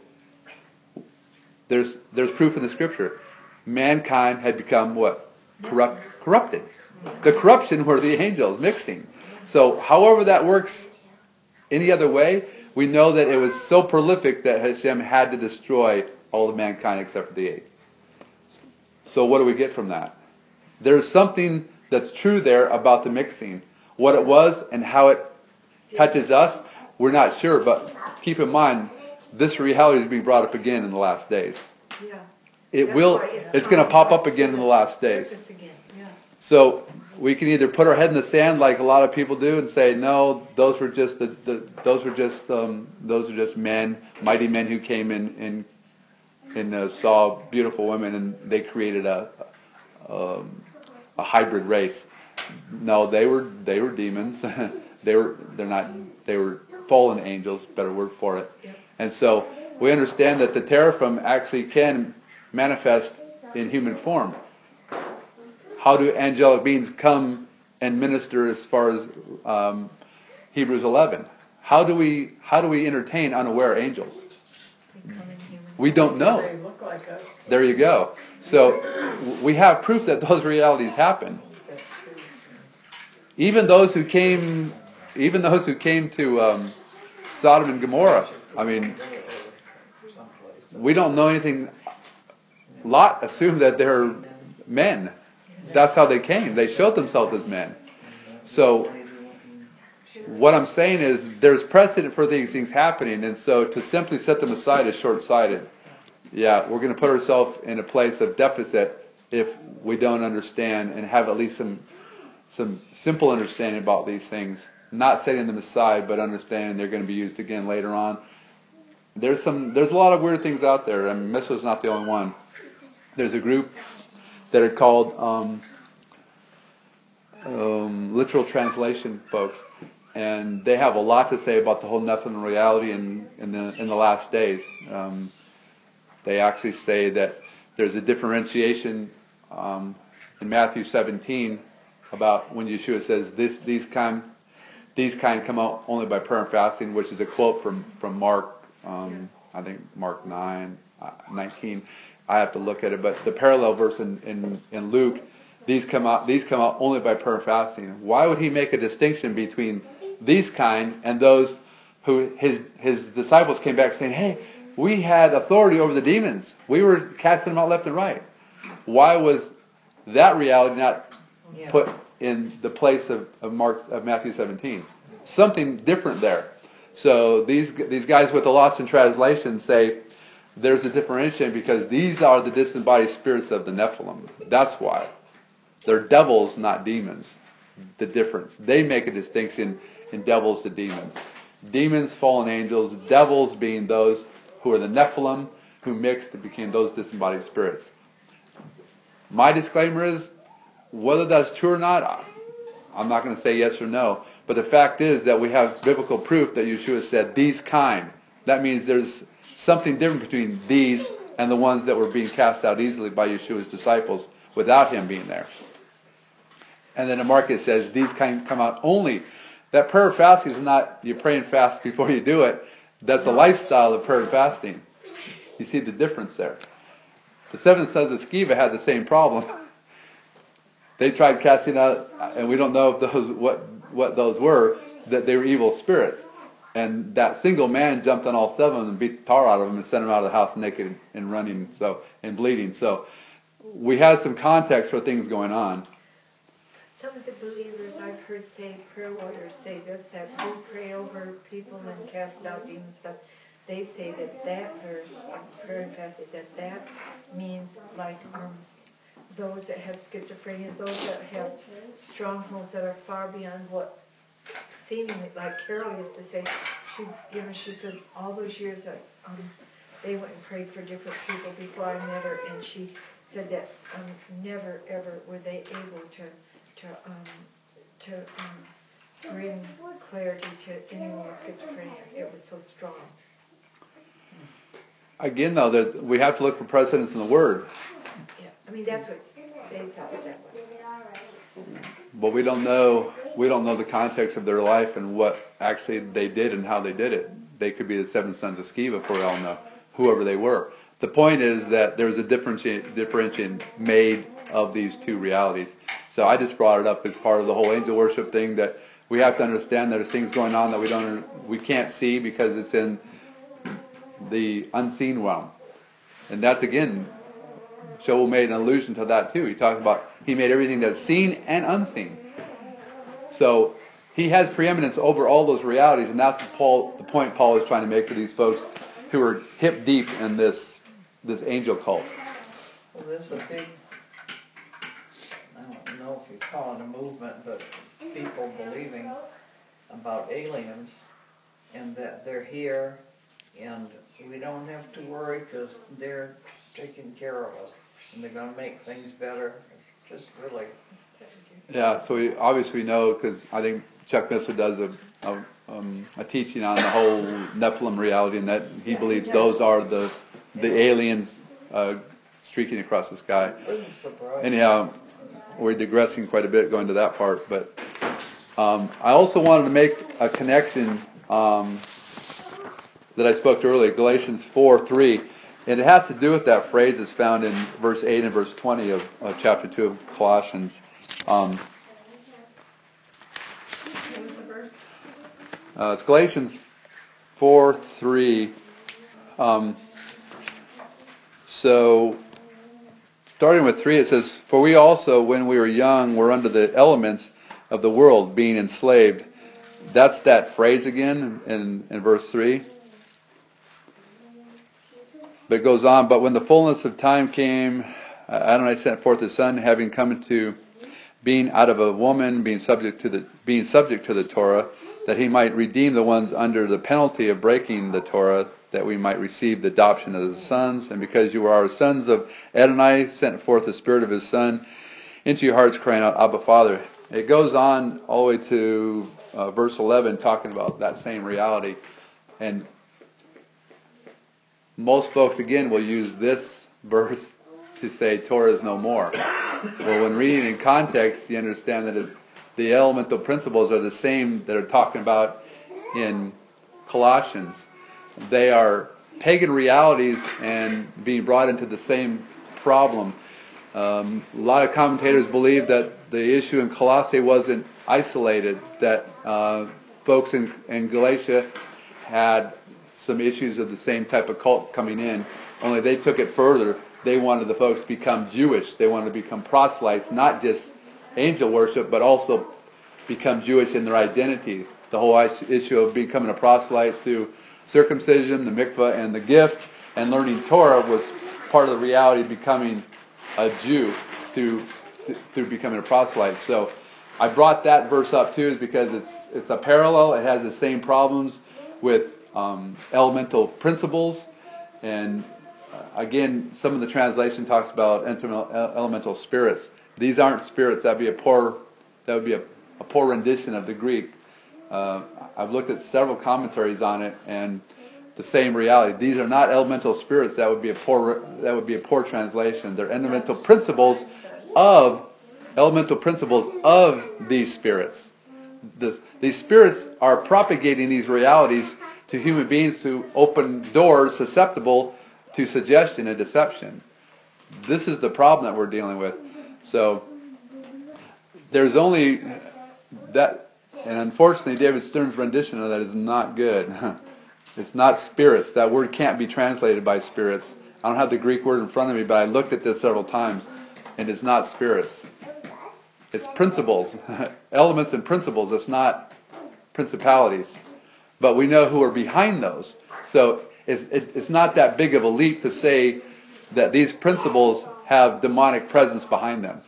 There's proof in the scripture. Mankind had become what? Corrupted. The corruption were the angels mixing. So however that works any other way, we know that it was so prolific that Hashem had to destroy all of mankind except for the 8. So what do we get from that? There's something that's true there about the mixing. What it was and how it touches us, we're not sure, but keep in mind, this reality is being brought up again in the last days. Yeah. It's going to pop up again in the last days. So we can either put our head in the sand like a lot of people do and say, no, those were just men, mighty men who came in and saw beautiful women, and they created a hybrid race. No, they were demons. they were fallen angels, better word for it. Yep. And so we understand that the teraphim actually can manifest in human form. How do angelic beings come and minister as far as Hebrews 11? How do we entertain unaware angels? We don't know. They look like us. There you go. So we have proof that those realities happen. Even those who came to Sodom and Gomorrah. I mean, we don't know anything. Lot assumed that they're men. That's how they came. They showed themselves as men. So what I'm saying is there's precedent for these things happening, and so to simply set them aside is short-sighted. Yeah, we're going to put ourselves in a place of deficit if we don't understand and have at least some simple understanding about these things. Not setting them aside, but understanding they're going to be used again later on. There's a lot of weird things out there. I mean, Missler's not the only one. There's a group that are called literal translation folks, and they have a lot to say about the whole Nephilim reality in the last days. They actually say that there's a differentiation in Matthew 17 about when Yeshua says these kind come out only by prayer and fasting, which is a quote from Mark, I think Mark 9:19. I have to look at it, but the parallel verse in Luke, these come out only by prayer and fasting. Why would he make a distinction between these kind and those who his disciples came back saying, "Hey, we had authority over the demons. We were casting them out left and right." Why was that reality not put in the place of Matthew 17? Something different there. So these guys with the Lost in Translation say there's a differentiation because these are the disembodied spirits of the Nephilim. That's why. They're devils, not demons. The difference. They make a distinction in devils to demons. Demons, fallen angels, devils being those who are the Nephilim, who mixed and became those disembodied spirits. My disclaimer is, whether that's true or not, I'm not going to say yes or no. But the fact is that we have biblical proof that Yeshua said, these kind. That means there's something different between these and the ones that were being cast out easily by Yeshua's disciples without him being there. And then in Mark it says, these kind come out only. That prayer and fasting is not you pray and fast before you do it. That's a lifestyle of prayer and fasting. You see the difference there. The 7 sons of Sceva had the same problem. They tried casting out, and we don't know if those what those were, that they were evil spirits. And that single man jumped on all 7 of them and beat the tar out of them and sent them out of the house naked and running and bleeding. So we have some context for things going on. Some of the believers I've heard say, prayer warriors say this, that we pray over people and cast out demons, but they say that verse, prayer and fasting, that means like those that have schizophrenia, those that have strongholds that are far beyond what seemingly, like Carol used to say, she says all those years that they went and prayed for different people before I met her, and she said that never ever were they able to bring clarity to anyone with schizophrenia. It was so strong. Again, though, we have to look for precedents in the Word. Yeah, I mean that's what they thought that was. But we don't know the context of their life and what actually they did and how they did it. They could be the 7 sons of Sceva, for all know, whoever they were. The point is that there's a differentiation made of these two realities. So I just brought it up as part of the whole angel worship thing, that we have to understand that there's things going on that we can't see because it's in the unseen realm. And that's, again, Joel made an allusion to that too. He talked about he made everything that's seen and unseen. So he has preeminence over all those realities, and that's the point Paul is trying to make to these folks who are hip deep in this angel cult. Well, there's a big, I don't know if you call it a movement, but people believing about aliens and that they're here and we don't have to worry because they're taking care of us and they're going to make things better. It's just really... Yeah, so we obviously know, because I think Chuck Missler does a teaching on the whole Nephilim reality, and that he believes those are the aliens streaking across the sky. Anyhow, we're digressing quite a bit going to that part, but I also wanted to make a connection that I spoke to earlier, Galatians 4:3, and it has to do with that phrase that's found in verse 8 and verse 20 of chapter 2 of Colossians. It's Galatians 4:3. So, starting with 3, it says, "For we also, when we were young, were under the elements of the world, being enslaved." That's that phrase again in verse 3. But it goes on, "But when the fullness of time came, Adonai sent forth his Son, having come into being out of a woman, being subject to the Torah, that he might redeem the ones under the penalty of breaking the Torah, that we might receive the adoption of the sons. And because you are sons of Adonai, sent forth the Spirit of his Son into your hearts, crying out, Abba, Father." It goes on all the way to verse 11, talking about that same reality. And most folks, again, will use this verse to say Torah is no more. Well, when reading in context, you understand that the elemental principles are the same that are talking about in Colossians. They are pagan realities and being brought into the same problem. A lot of commentators believe that the issue in Colossae wasn't isolated, that folks in Galatia had some issues of the same type of cult coming in, only they took it further. They wanted the folks to become Jewish. They wanted to become proselytes, not just angel worship, but also become Jewish in their identity. The whole issue of becoming a proselyte through circumcision, the mikvah, and the gift, and learning Torah was part of the reality of becoming a Jew through becoming a proselyte. So I brought that verse up too, is because it's a parallel. It has the same problems with elemental principles, and again, some of the translation talks about elemental spirits. These aren't spirits. That would be a poor rendition of the Greek. I've looked at several commentaries on it, and the same reality. These are not elemental spirits. That would be a poor translation. They're elemental principles of these spirits. These spirits are propagating these realities to human beings who open doors susceptible to suggestion and deception. This is the problem that we're dealing with. So there's only that, and unfortunately David Stern's rendition of that is not good. It's not spirits. That word can't be translated by spirits. I don't have the Greek word in front of me, but I looked at this several times, and it's not spirits. It's principles, elements and principles. It's not principalities. But we know who are behind those. So it's not that big of a leap to say that these principles have demonic presence behind them.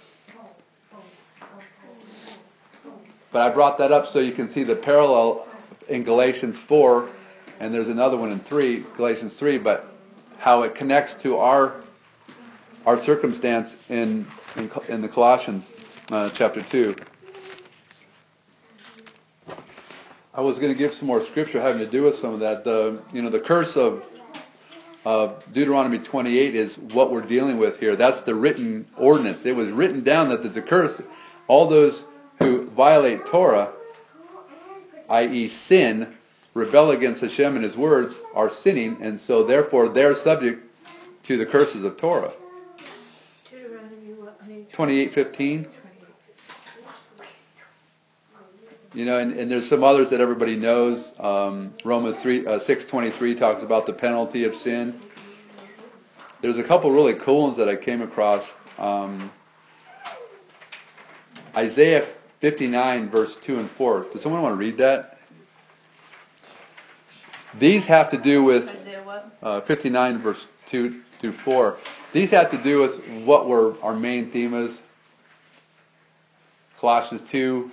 But I brought that up so you can see the parallel in Galatians 4, and there's another one in Galatians 3, but how it connects to our circumstance in the Colossians chapter 2. I was going to give some more scripture having to do with some of that. The curse of Deuteronomy 28 is what we're dealing with here. That's the written ordinance. It was written down that there's a curse. All those who violate Torah, i.e. sin, rebel against Hashem and His words, are sinning, and so therefore they're subject to the curses of Torah. 28:15. And there's some others that everybody knows. Romans 6:23 talks about the penalty of sin. There's a couple really cool ones that I came across. Isaiah 59, verse 2 and 4. Does someone want to read that? These have to do with Isaiah what? 59, verse 2 through 4. These have to do with what our main theme is. Colossians 2.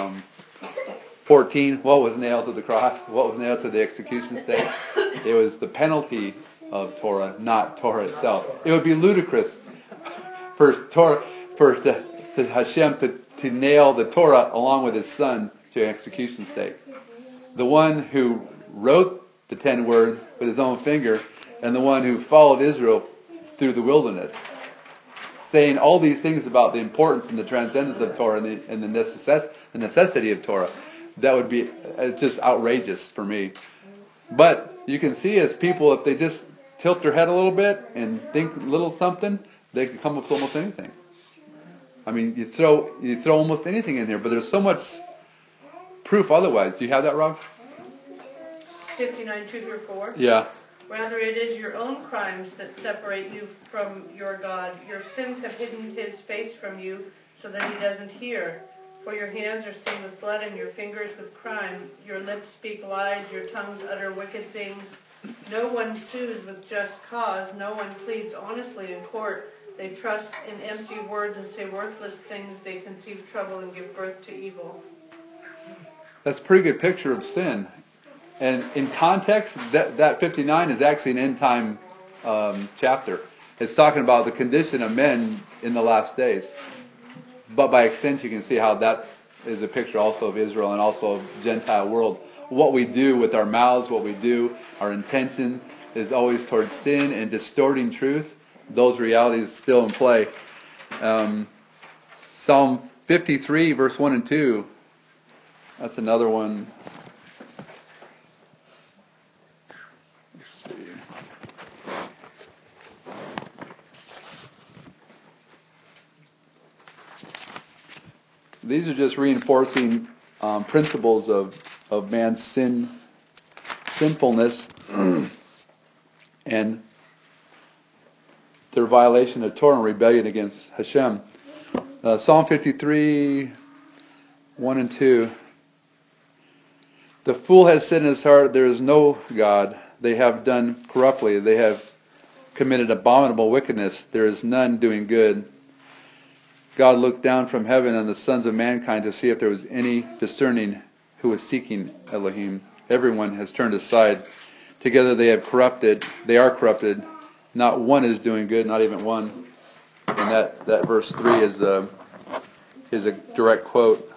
14, what was nailed to the cross? What was nailed to the execution stake? It was the penalty of Torah, not Torah itself. It would be ludicrous for Hashem to nail the Torah along with His Son to execution stake. The one who wrote the 10 words with his own finger, and the one who followed Israel through the wilderness, saying all these things about the importance and the transcendence of Torah and the necessity of Torah. That would be just outrageous for me. But you can see as people, if they just tilt their head a little bit and think a little something, they can come up with almost anything. I mean, you throw almost anything in here, but there's so much proof otherwise. Do you have that, Rob? 59, 2 through 4. Yeah. Rather, it is your own crimes that separate you from your God. Your sins have hidden His face from you so that He doesn't hear. For your hands are stained with blood and your fingers with crime. Your lips speak lies, your tongues utter wicked things. No one sues with just cause. No one pleads honestly in court. They trust in empty words and say worthless things. They conceive trouble and give birth to evil. That's a pretty good picture of sin. And in context, that 59 is actually an end time chapter. It's talking about the condition of men in the last days. But by extension, you can see how that is a picture also of Israel and also of the Gentile world. What we do with our mouths, what we do, our intention, is always towards sin and distorting truth, those realities still in play. Psalm 53, verse 1 and 2, that's another one. Let's see. These are just reinforcing principles of man's sinfulness and their violation of Torah and rebellion against Hashem. Psalm 53, 1 and 2. The fool has said in his heart, there is no God. They have done corruptly. They have committed abominable wickedness. There is none doing good. God looked down from heaven on the sons of mankind to see if there was any discerning who was seeking Elohim. Everyone has turned aside. Together they have corrupted. They are corrupted. Not one is doing good, not even one. And that verse 3 is a direct quote.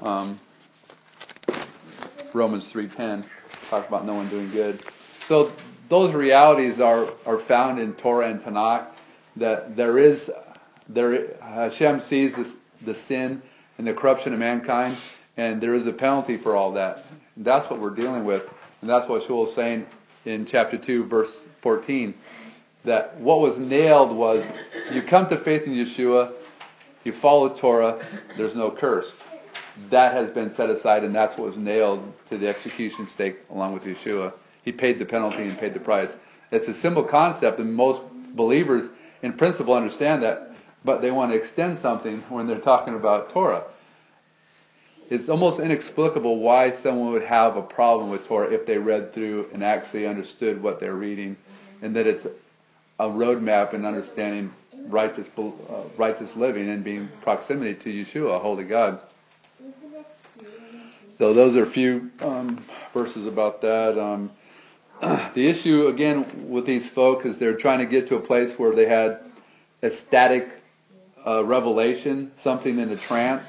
Romans 3:10 talks about no one doing good. So those realities are found in Torah and Tanakh. That Hashem sees the sin and the corruption of mankind, and there is a penalty for all that. And that's what we're dealing with, and that's what Shul is saying in chapter 2, verse 14. That what was nailed was, you come to faith in Yeshua, you follow Torah, there's no curse. That has been set aside, and that's what was nailed to the execution stake along with Yeshua. He paid the penalty and paid the price. It's a simple concept, and most believers in principle understand that, but they want to extend something when they're talking about Torah. It's almost inexplicable why someone would have a problem with Torah if they read through and actually understood what they're reading, and that it's a roadmap in understanding righteous living and being proximity to Yeshua, a holy God. So those are a few verses about that. The issue, again, with these folk is they're trying to get to a place where they had ecstatic revelation, something in a trance.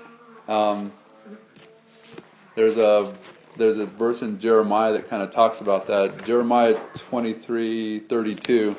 There's a verse in Jeremiah that kind of talks about that. Jeremiah 23:32.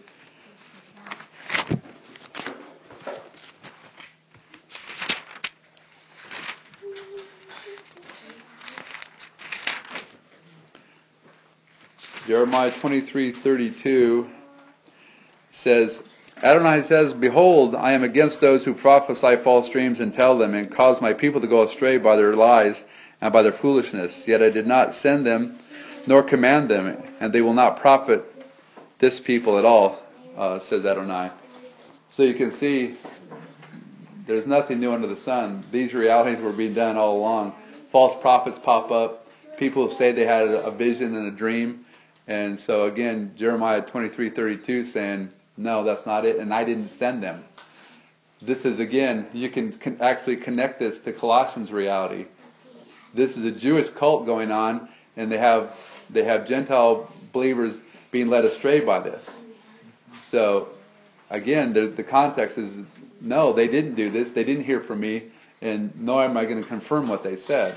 Jeremiah 23:32 says, Adonai says, Behold, I am against those who prophesy false dreams and tell them, and cause my people to go astray by their lies and by their foolishness. Yet I did not send them, nor command them, and they will not profit this people at all, says Adonai. So you can see, there's nothing new under the sun. These realities were being done all along. False prophets pop up. People say they had a vision and a dream. And so again, Jeremiah 23:32 saying, no, that's not it, and I didn't send them. This is, again, you can actually connect this to Colossians reality. This is a Jewish cult going on, and they have Gentile believers being led astray by this. So, again, the context is, no, they didn't do this, they didn't hear from me, and nor am I going to confirm what they said.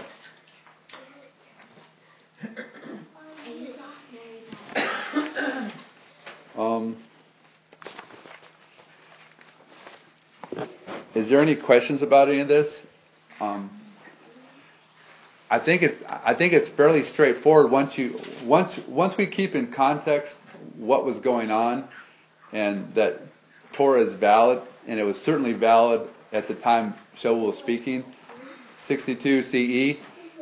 Is there any questions about any of this? I think it's fairly straightforward once we keep in context what was going on, and that Torah is valid, and it was certainly valid at the time Shaul was speaking, 62 CE.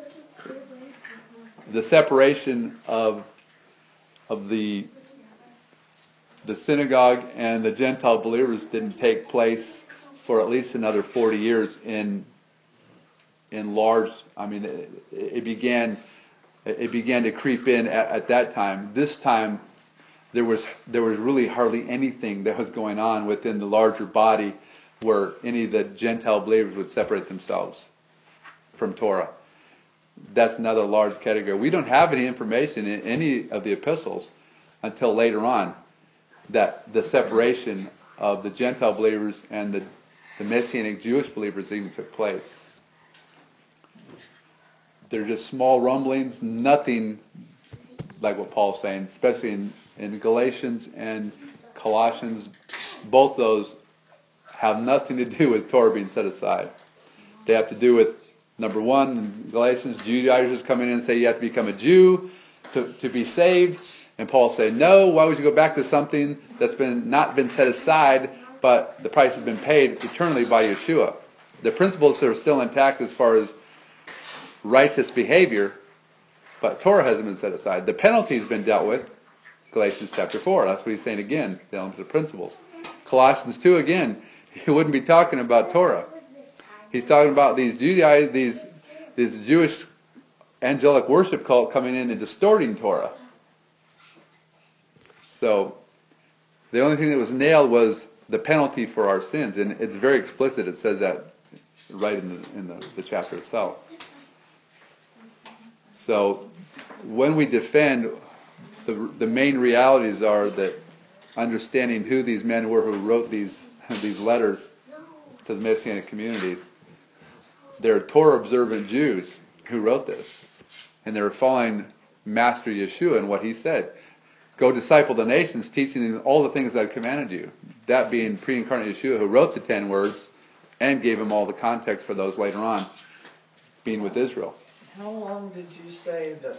The separation of the synagogue and the Gentile believers didn't take place for at least another 40 years in large. I mean, it began to creep in at that time. This time, there was really hardly anything that was going on within the larger body where any of the Gentile believers would separate themselves from Torah. That's another large category. We don't have any information in any of the epistles until later on that the separation of the Gentile believers and the Messianic Jewish believers even took place. They're just small rumblings, nothing like what Paul's saying, especially in Galatians and Colossians. Both those have nothing to do with Torah being set aside. They have to do with, number one, in Galatians, Judaizers come in and say you have to become a Jew to be saved. And Paul said, no, why would you go back to something that's not been set aside, but the price has been paid eternally by Yeshua? The principles are still intact as far as righteous behavior, but Torah hasn't been set aside. The penalty has been dealt with. Galatians chapter 4, that's what he's saying again, dealing with the principles. Colossians 2, again, he wouldn't be talking about Torah. He's talking about these Jewish angelic worship cult coming in and distorting Torah. So the only thing that was nailed was the penalty for our sins, and it's very explicit. It says that right in the chapter itself. So when we defend, the main realities are that understanding who these men were who wrote these letters to the Messianic communities. They're Torah observant Jews who wrote this, and they were following Master Yeshua and what he said. Go disciple the nations, teaching them all the things I've commanded you. That being pre-incarnate Yeshua, who wrote the 10 words and gave them all the context for those later on, being with Israel. How long did you say that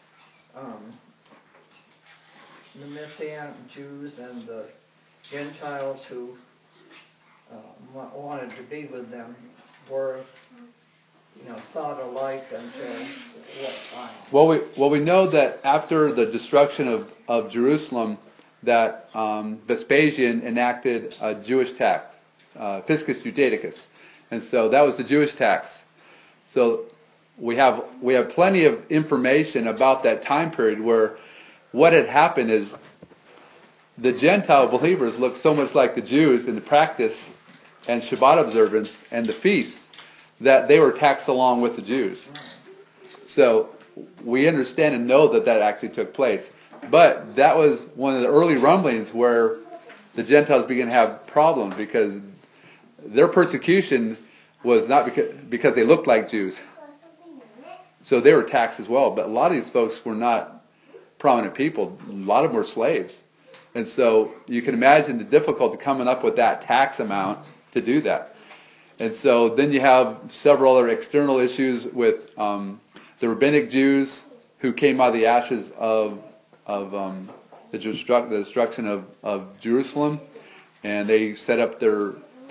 the Messianic Jews and the Gentiles who wanted to be with them were, thought alike until what time? Well, we know that after the destruction of Jerusalem, that Vespasian enacted a Jewish tax, Fiscus Judaicus, and so that was the Jewish tax. So we have plenty of information about that time period where what had happened is the Gentile believers looked so much like the Jews in the practice and Shabbat observance and the feasts that they were taxed along with the Jews. So we understand and know that actually took place. But that was one of the early rumblings where the Gentiles began to have problems because their persecution was not because they looked like Jews. So they were taxed as well. But a lot of these folks were not prominent people. A lot of them were slaves. And so you can imagine the difficulty coming up with that tax amount to do that. And so then you have several other external issues with the rabbinic Jews who came out of the ashes of the destruction of Jerusalem, and they set up their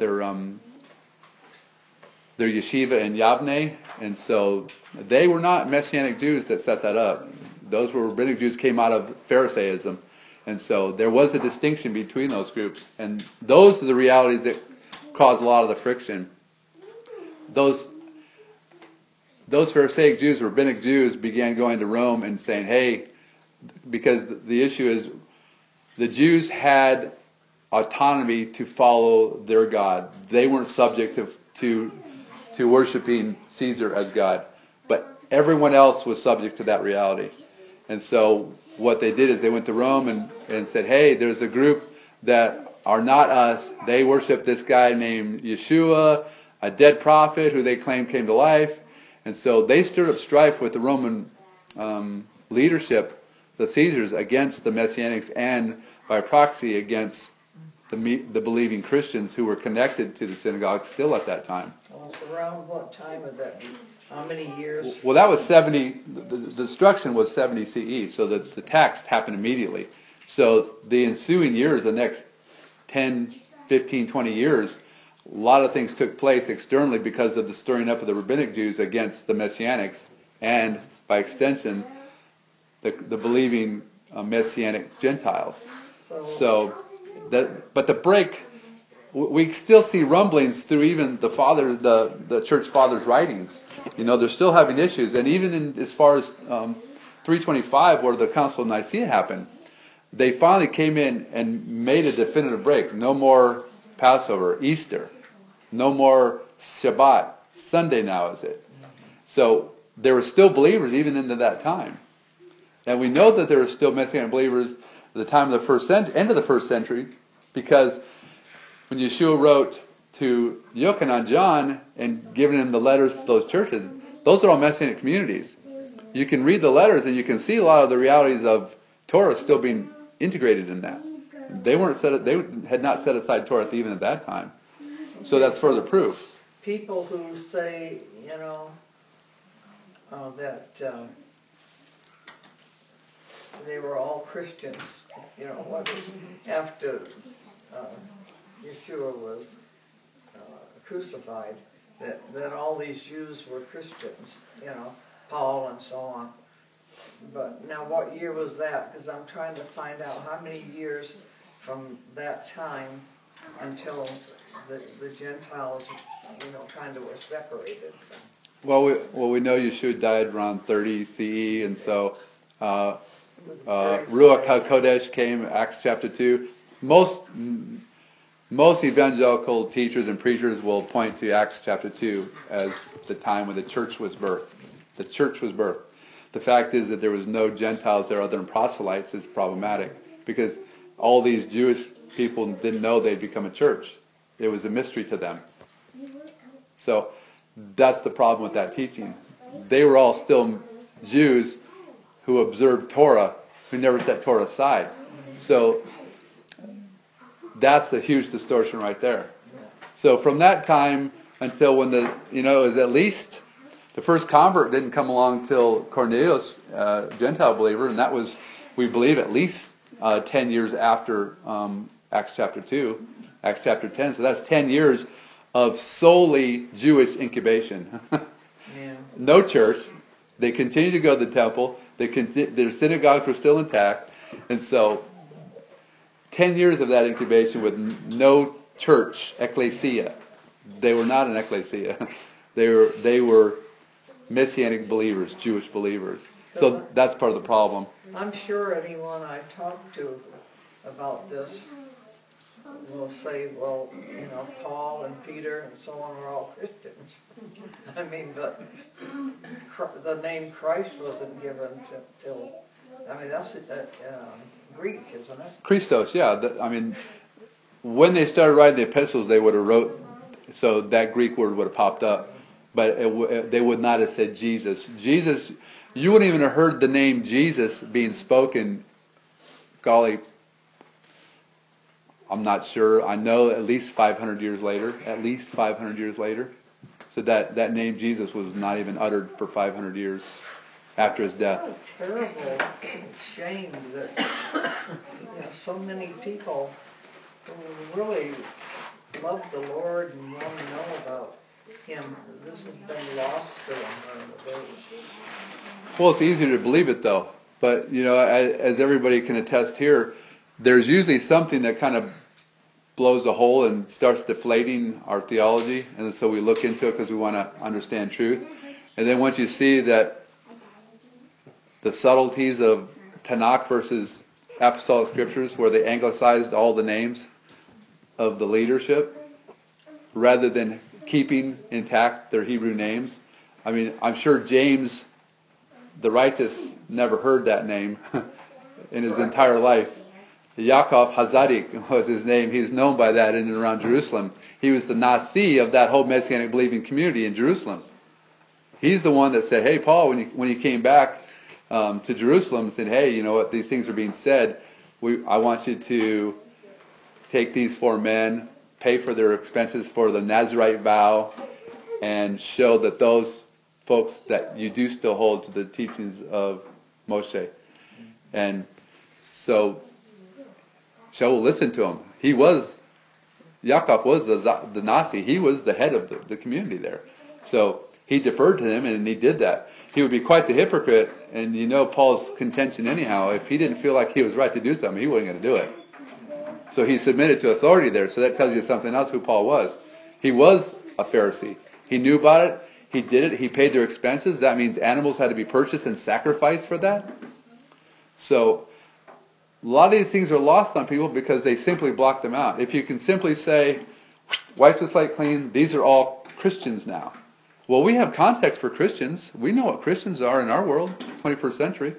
yeshiva in Yavne, and so they were not Messianic Jews that set that up. Those were rabbinic Jews came out of Pharisaism, and so there was a distinction between those groups, and those are the realities that caused a lot of the friction. Those Pharisaic Jews, rabbinic Jews, began going to Rome and saying, hey, because the issue is the Jews had autonomy to follow their God. They weren't subject to worshiping Caesar as God. But everyone else was subject to that reality. And so what they did is they went to Rome and said, hey, there's a group that are not us. They worship this guy named Yeshua, a dead prophet who they claim came to life. And so they stirred up strife with the Roman leadership, the Caesars, against the Messianics and by proxy against the believing Christians who were connected to the synagogue still at that time. Well, around what time would that be? How many years? Well, that was 70, the destruction was 70 CE, so the tax happened immediately. So the ensuing years, the next 10, 15, 20 years, a lot of things took place externally because of the stirring up of the rabbinic Jews against the Messianics and, by extension, the believing Messianic Gentiles. But the break, we still see rumblings through even the church fathers' writings. They're still having issues, and even as far as 325, where the Council of Nicaea happened, they finally came in and made a definitive break. No more Passover, Easter, no more Shabbat, Sunday now is it. So there were still believers even into that time. And we know that there were still Messianic believers at the time of the first century, end of the first century, because when Yeshua wrote to Yochanan, John, and giving him the letters to those churches, those are all Messianic communities. you can read the letters and you can see a lot of the realities of Torah still being integrated in that. They had not set aside Torah even at that time. So that's further proof. People who say, that they were all Christians, after Yeshua was crucified, that all these Jews were Christians, Paul and so on. But now what year was that? Because I'm trying to find out how many years from that time until the Gentiles, kind of were separated. Well, we know Yeshua died around 30 CE, and so Ruach HaKodesh came, Acts chapter 2. Most evangelical teachers and preachers will point to Acts chapter 2 as the time when the church was birthed. The church was birthed. The fact is that there was no Gentiles there other than proselytes is problematic, because all these Jewish people didn't know they'd become a church. It was a mystery to them. So that's the problem with that teaching. They were all still Jews who observed Torah, who never set Torah aside. So that's a huge distortion right there. So from that time until when it was at least the first convert didn't come along till Cornelius, Gentile believer, and that was, we believe, at least 10 years after Acts chapter 2, Acts chapter 10. So that's 10 years of solely Jewish incubation. Yeah. No church. They continued to go to the temple. Their synagogues were still intact. And so 10 years of that incubation with no church, ecclesia. They were not an ecclesia. They were Messianic believers, Jewish believers. So that's part of the problem. I'm sure anyone I talk to about this will say, well, Paul and Peter and so on are all Christians. I mean, but the name Christ wasn't given till that's Greek, isn't it? Christos, yeah. When they started writing the epistles, they would have wrote, so that Greek word would have popped up, but they would not have said Jesus. Jesus, you wouldn't even have heard the name Jesus being spoken, golly, I'm not sure. I know at least 500 years later. So that name Jesus was not even uttered for 500 years after his death. What a terrible shame that so many people who really love the Lord and want to know about Him, this has been lost to them during the days. Well, it's easier to believe it though. But, as everybody can attest here, there's usually something that kind of blows a hole and starts deflating our theology, and so we look into it because we want to understand truth. And then once you see that the subtleties of Tanakh versus Apostolic Scriptures, where they anglicized all the names of the leadership rather than keeping intact their Hebrew names. I mean, I'm sure James the righteous never heard that name in his entire life. Yaakov Hazadik was his name. He was known by that in and around Jerusalem. He was the Nasi of that whole Messianic believing community in Jerusalem. He's the one that said, hey, Paul, when he came back to Jerusalem, said, hey, you know what, these things are being said. I want you to take these 4 men, pay for their expenses for the Nazirite vow, and show that those folks that you do still hold to the teachings of Moshe. And so Shaul listened to him. Yaakov was the Nasi. He was the head of the community there. So he deferred to him, and he did that. He would be quite the hypocrite, and Paul's contention anyhow, if he didn't feel like he was right to do something, he wasn't going to do it. So he submitted to authority there. So that tells you something else who Paul was. He was a Pharisee. He knew about it. He did it. He paid their expenses. That means animals had to be purchased and sacrificed for that. So a lot of these things are lost on people because they simply block them out. If you can simply say, wipe the slate clean, these are all Christians now. Well, we have context for Christians. We know what Christians are in our world, 21st century.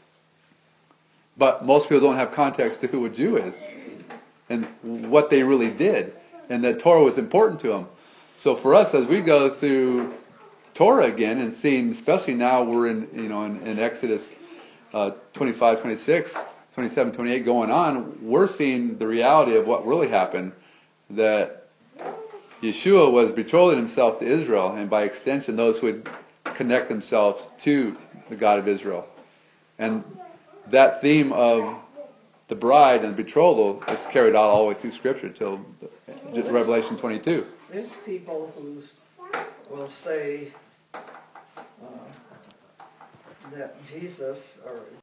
But most people don't have context to who a Jew is and what they really did, and that Torah was important to them. So for us, as we go through Torah again and seeing, especially now we're in Exodus 25, 26, 27, 28 going on, we're seeing the reality of what really happened, that Yeshua was betrothing himself to Israel, and by extension those who would connect themselves to the God of Israel. And that theme of the bride and betrothal is carried out all the way through Scripture till Revelation 22. There's people who will say that Jesus, or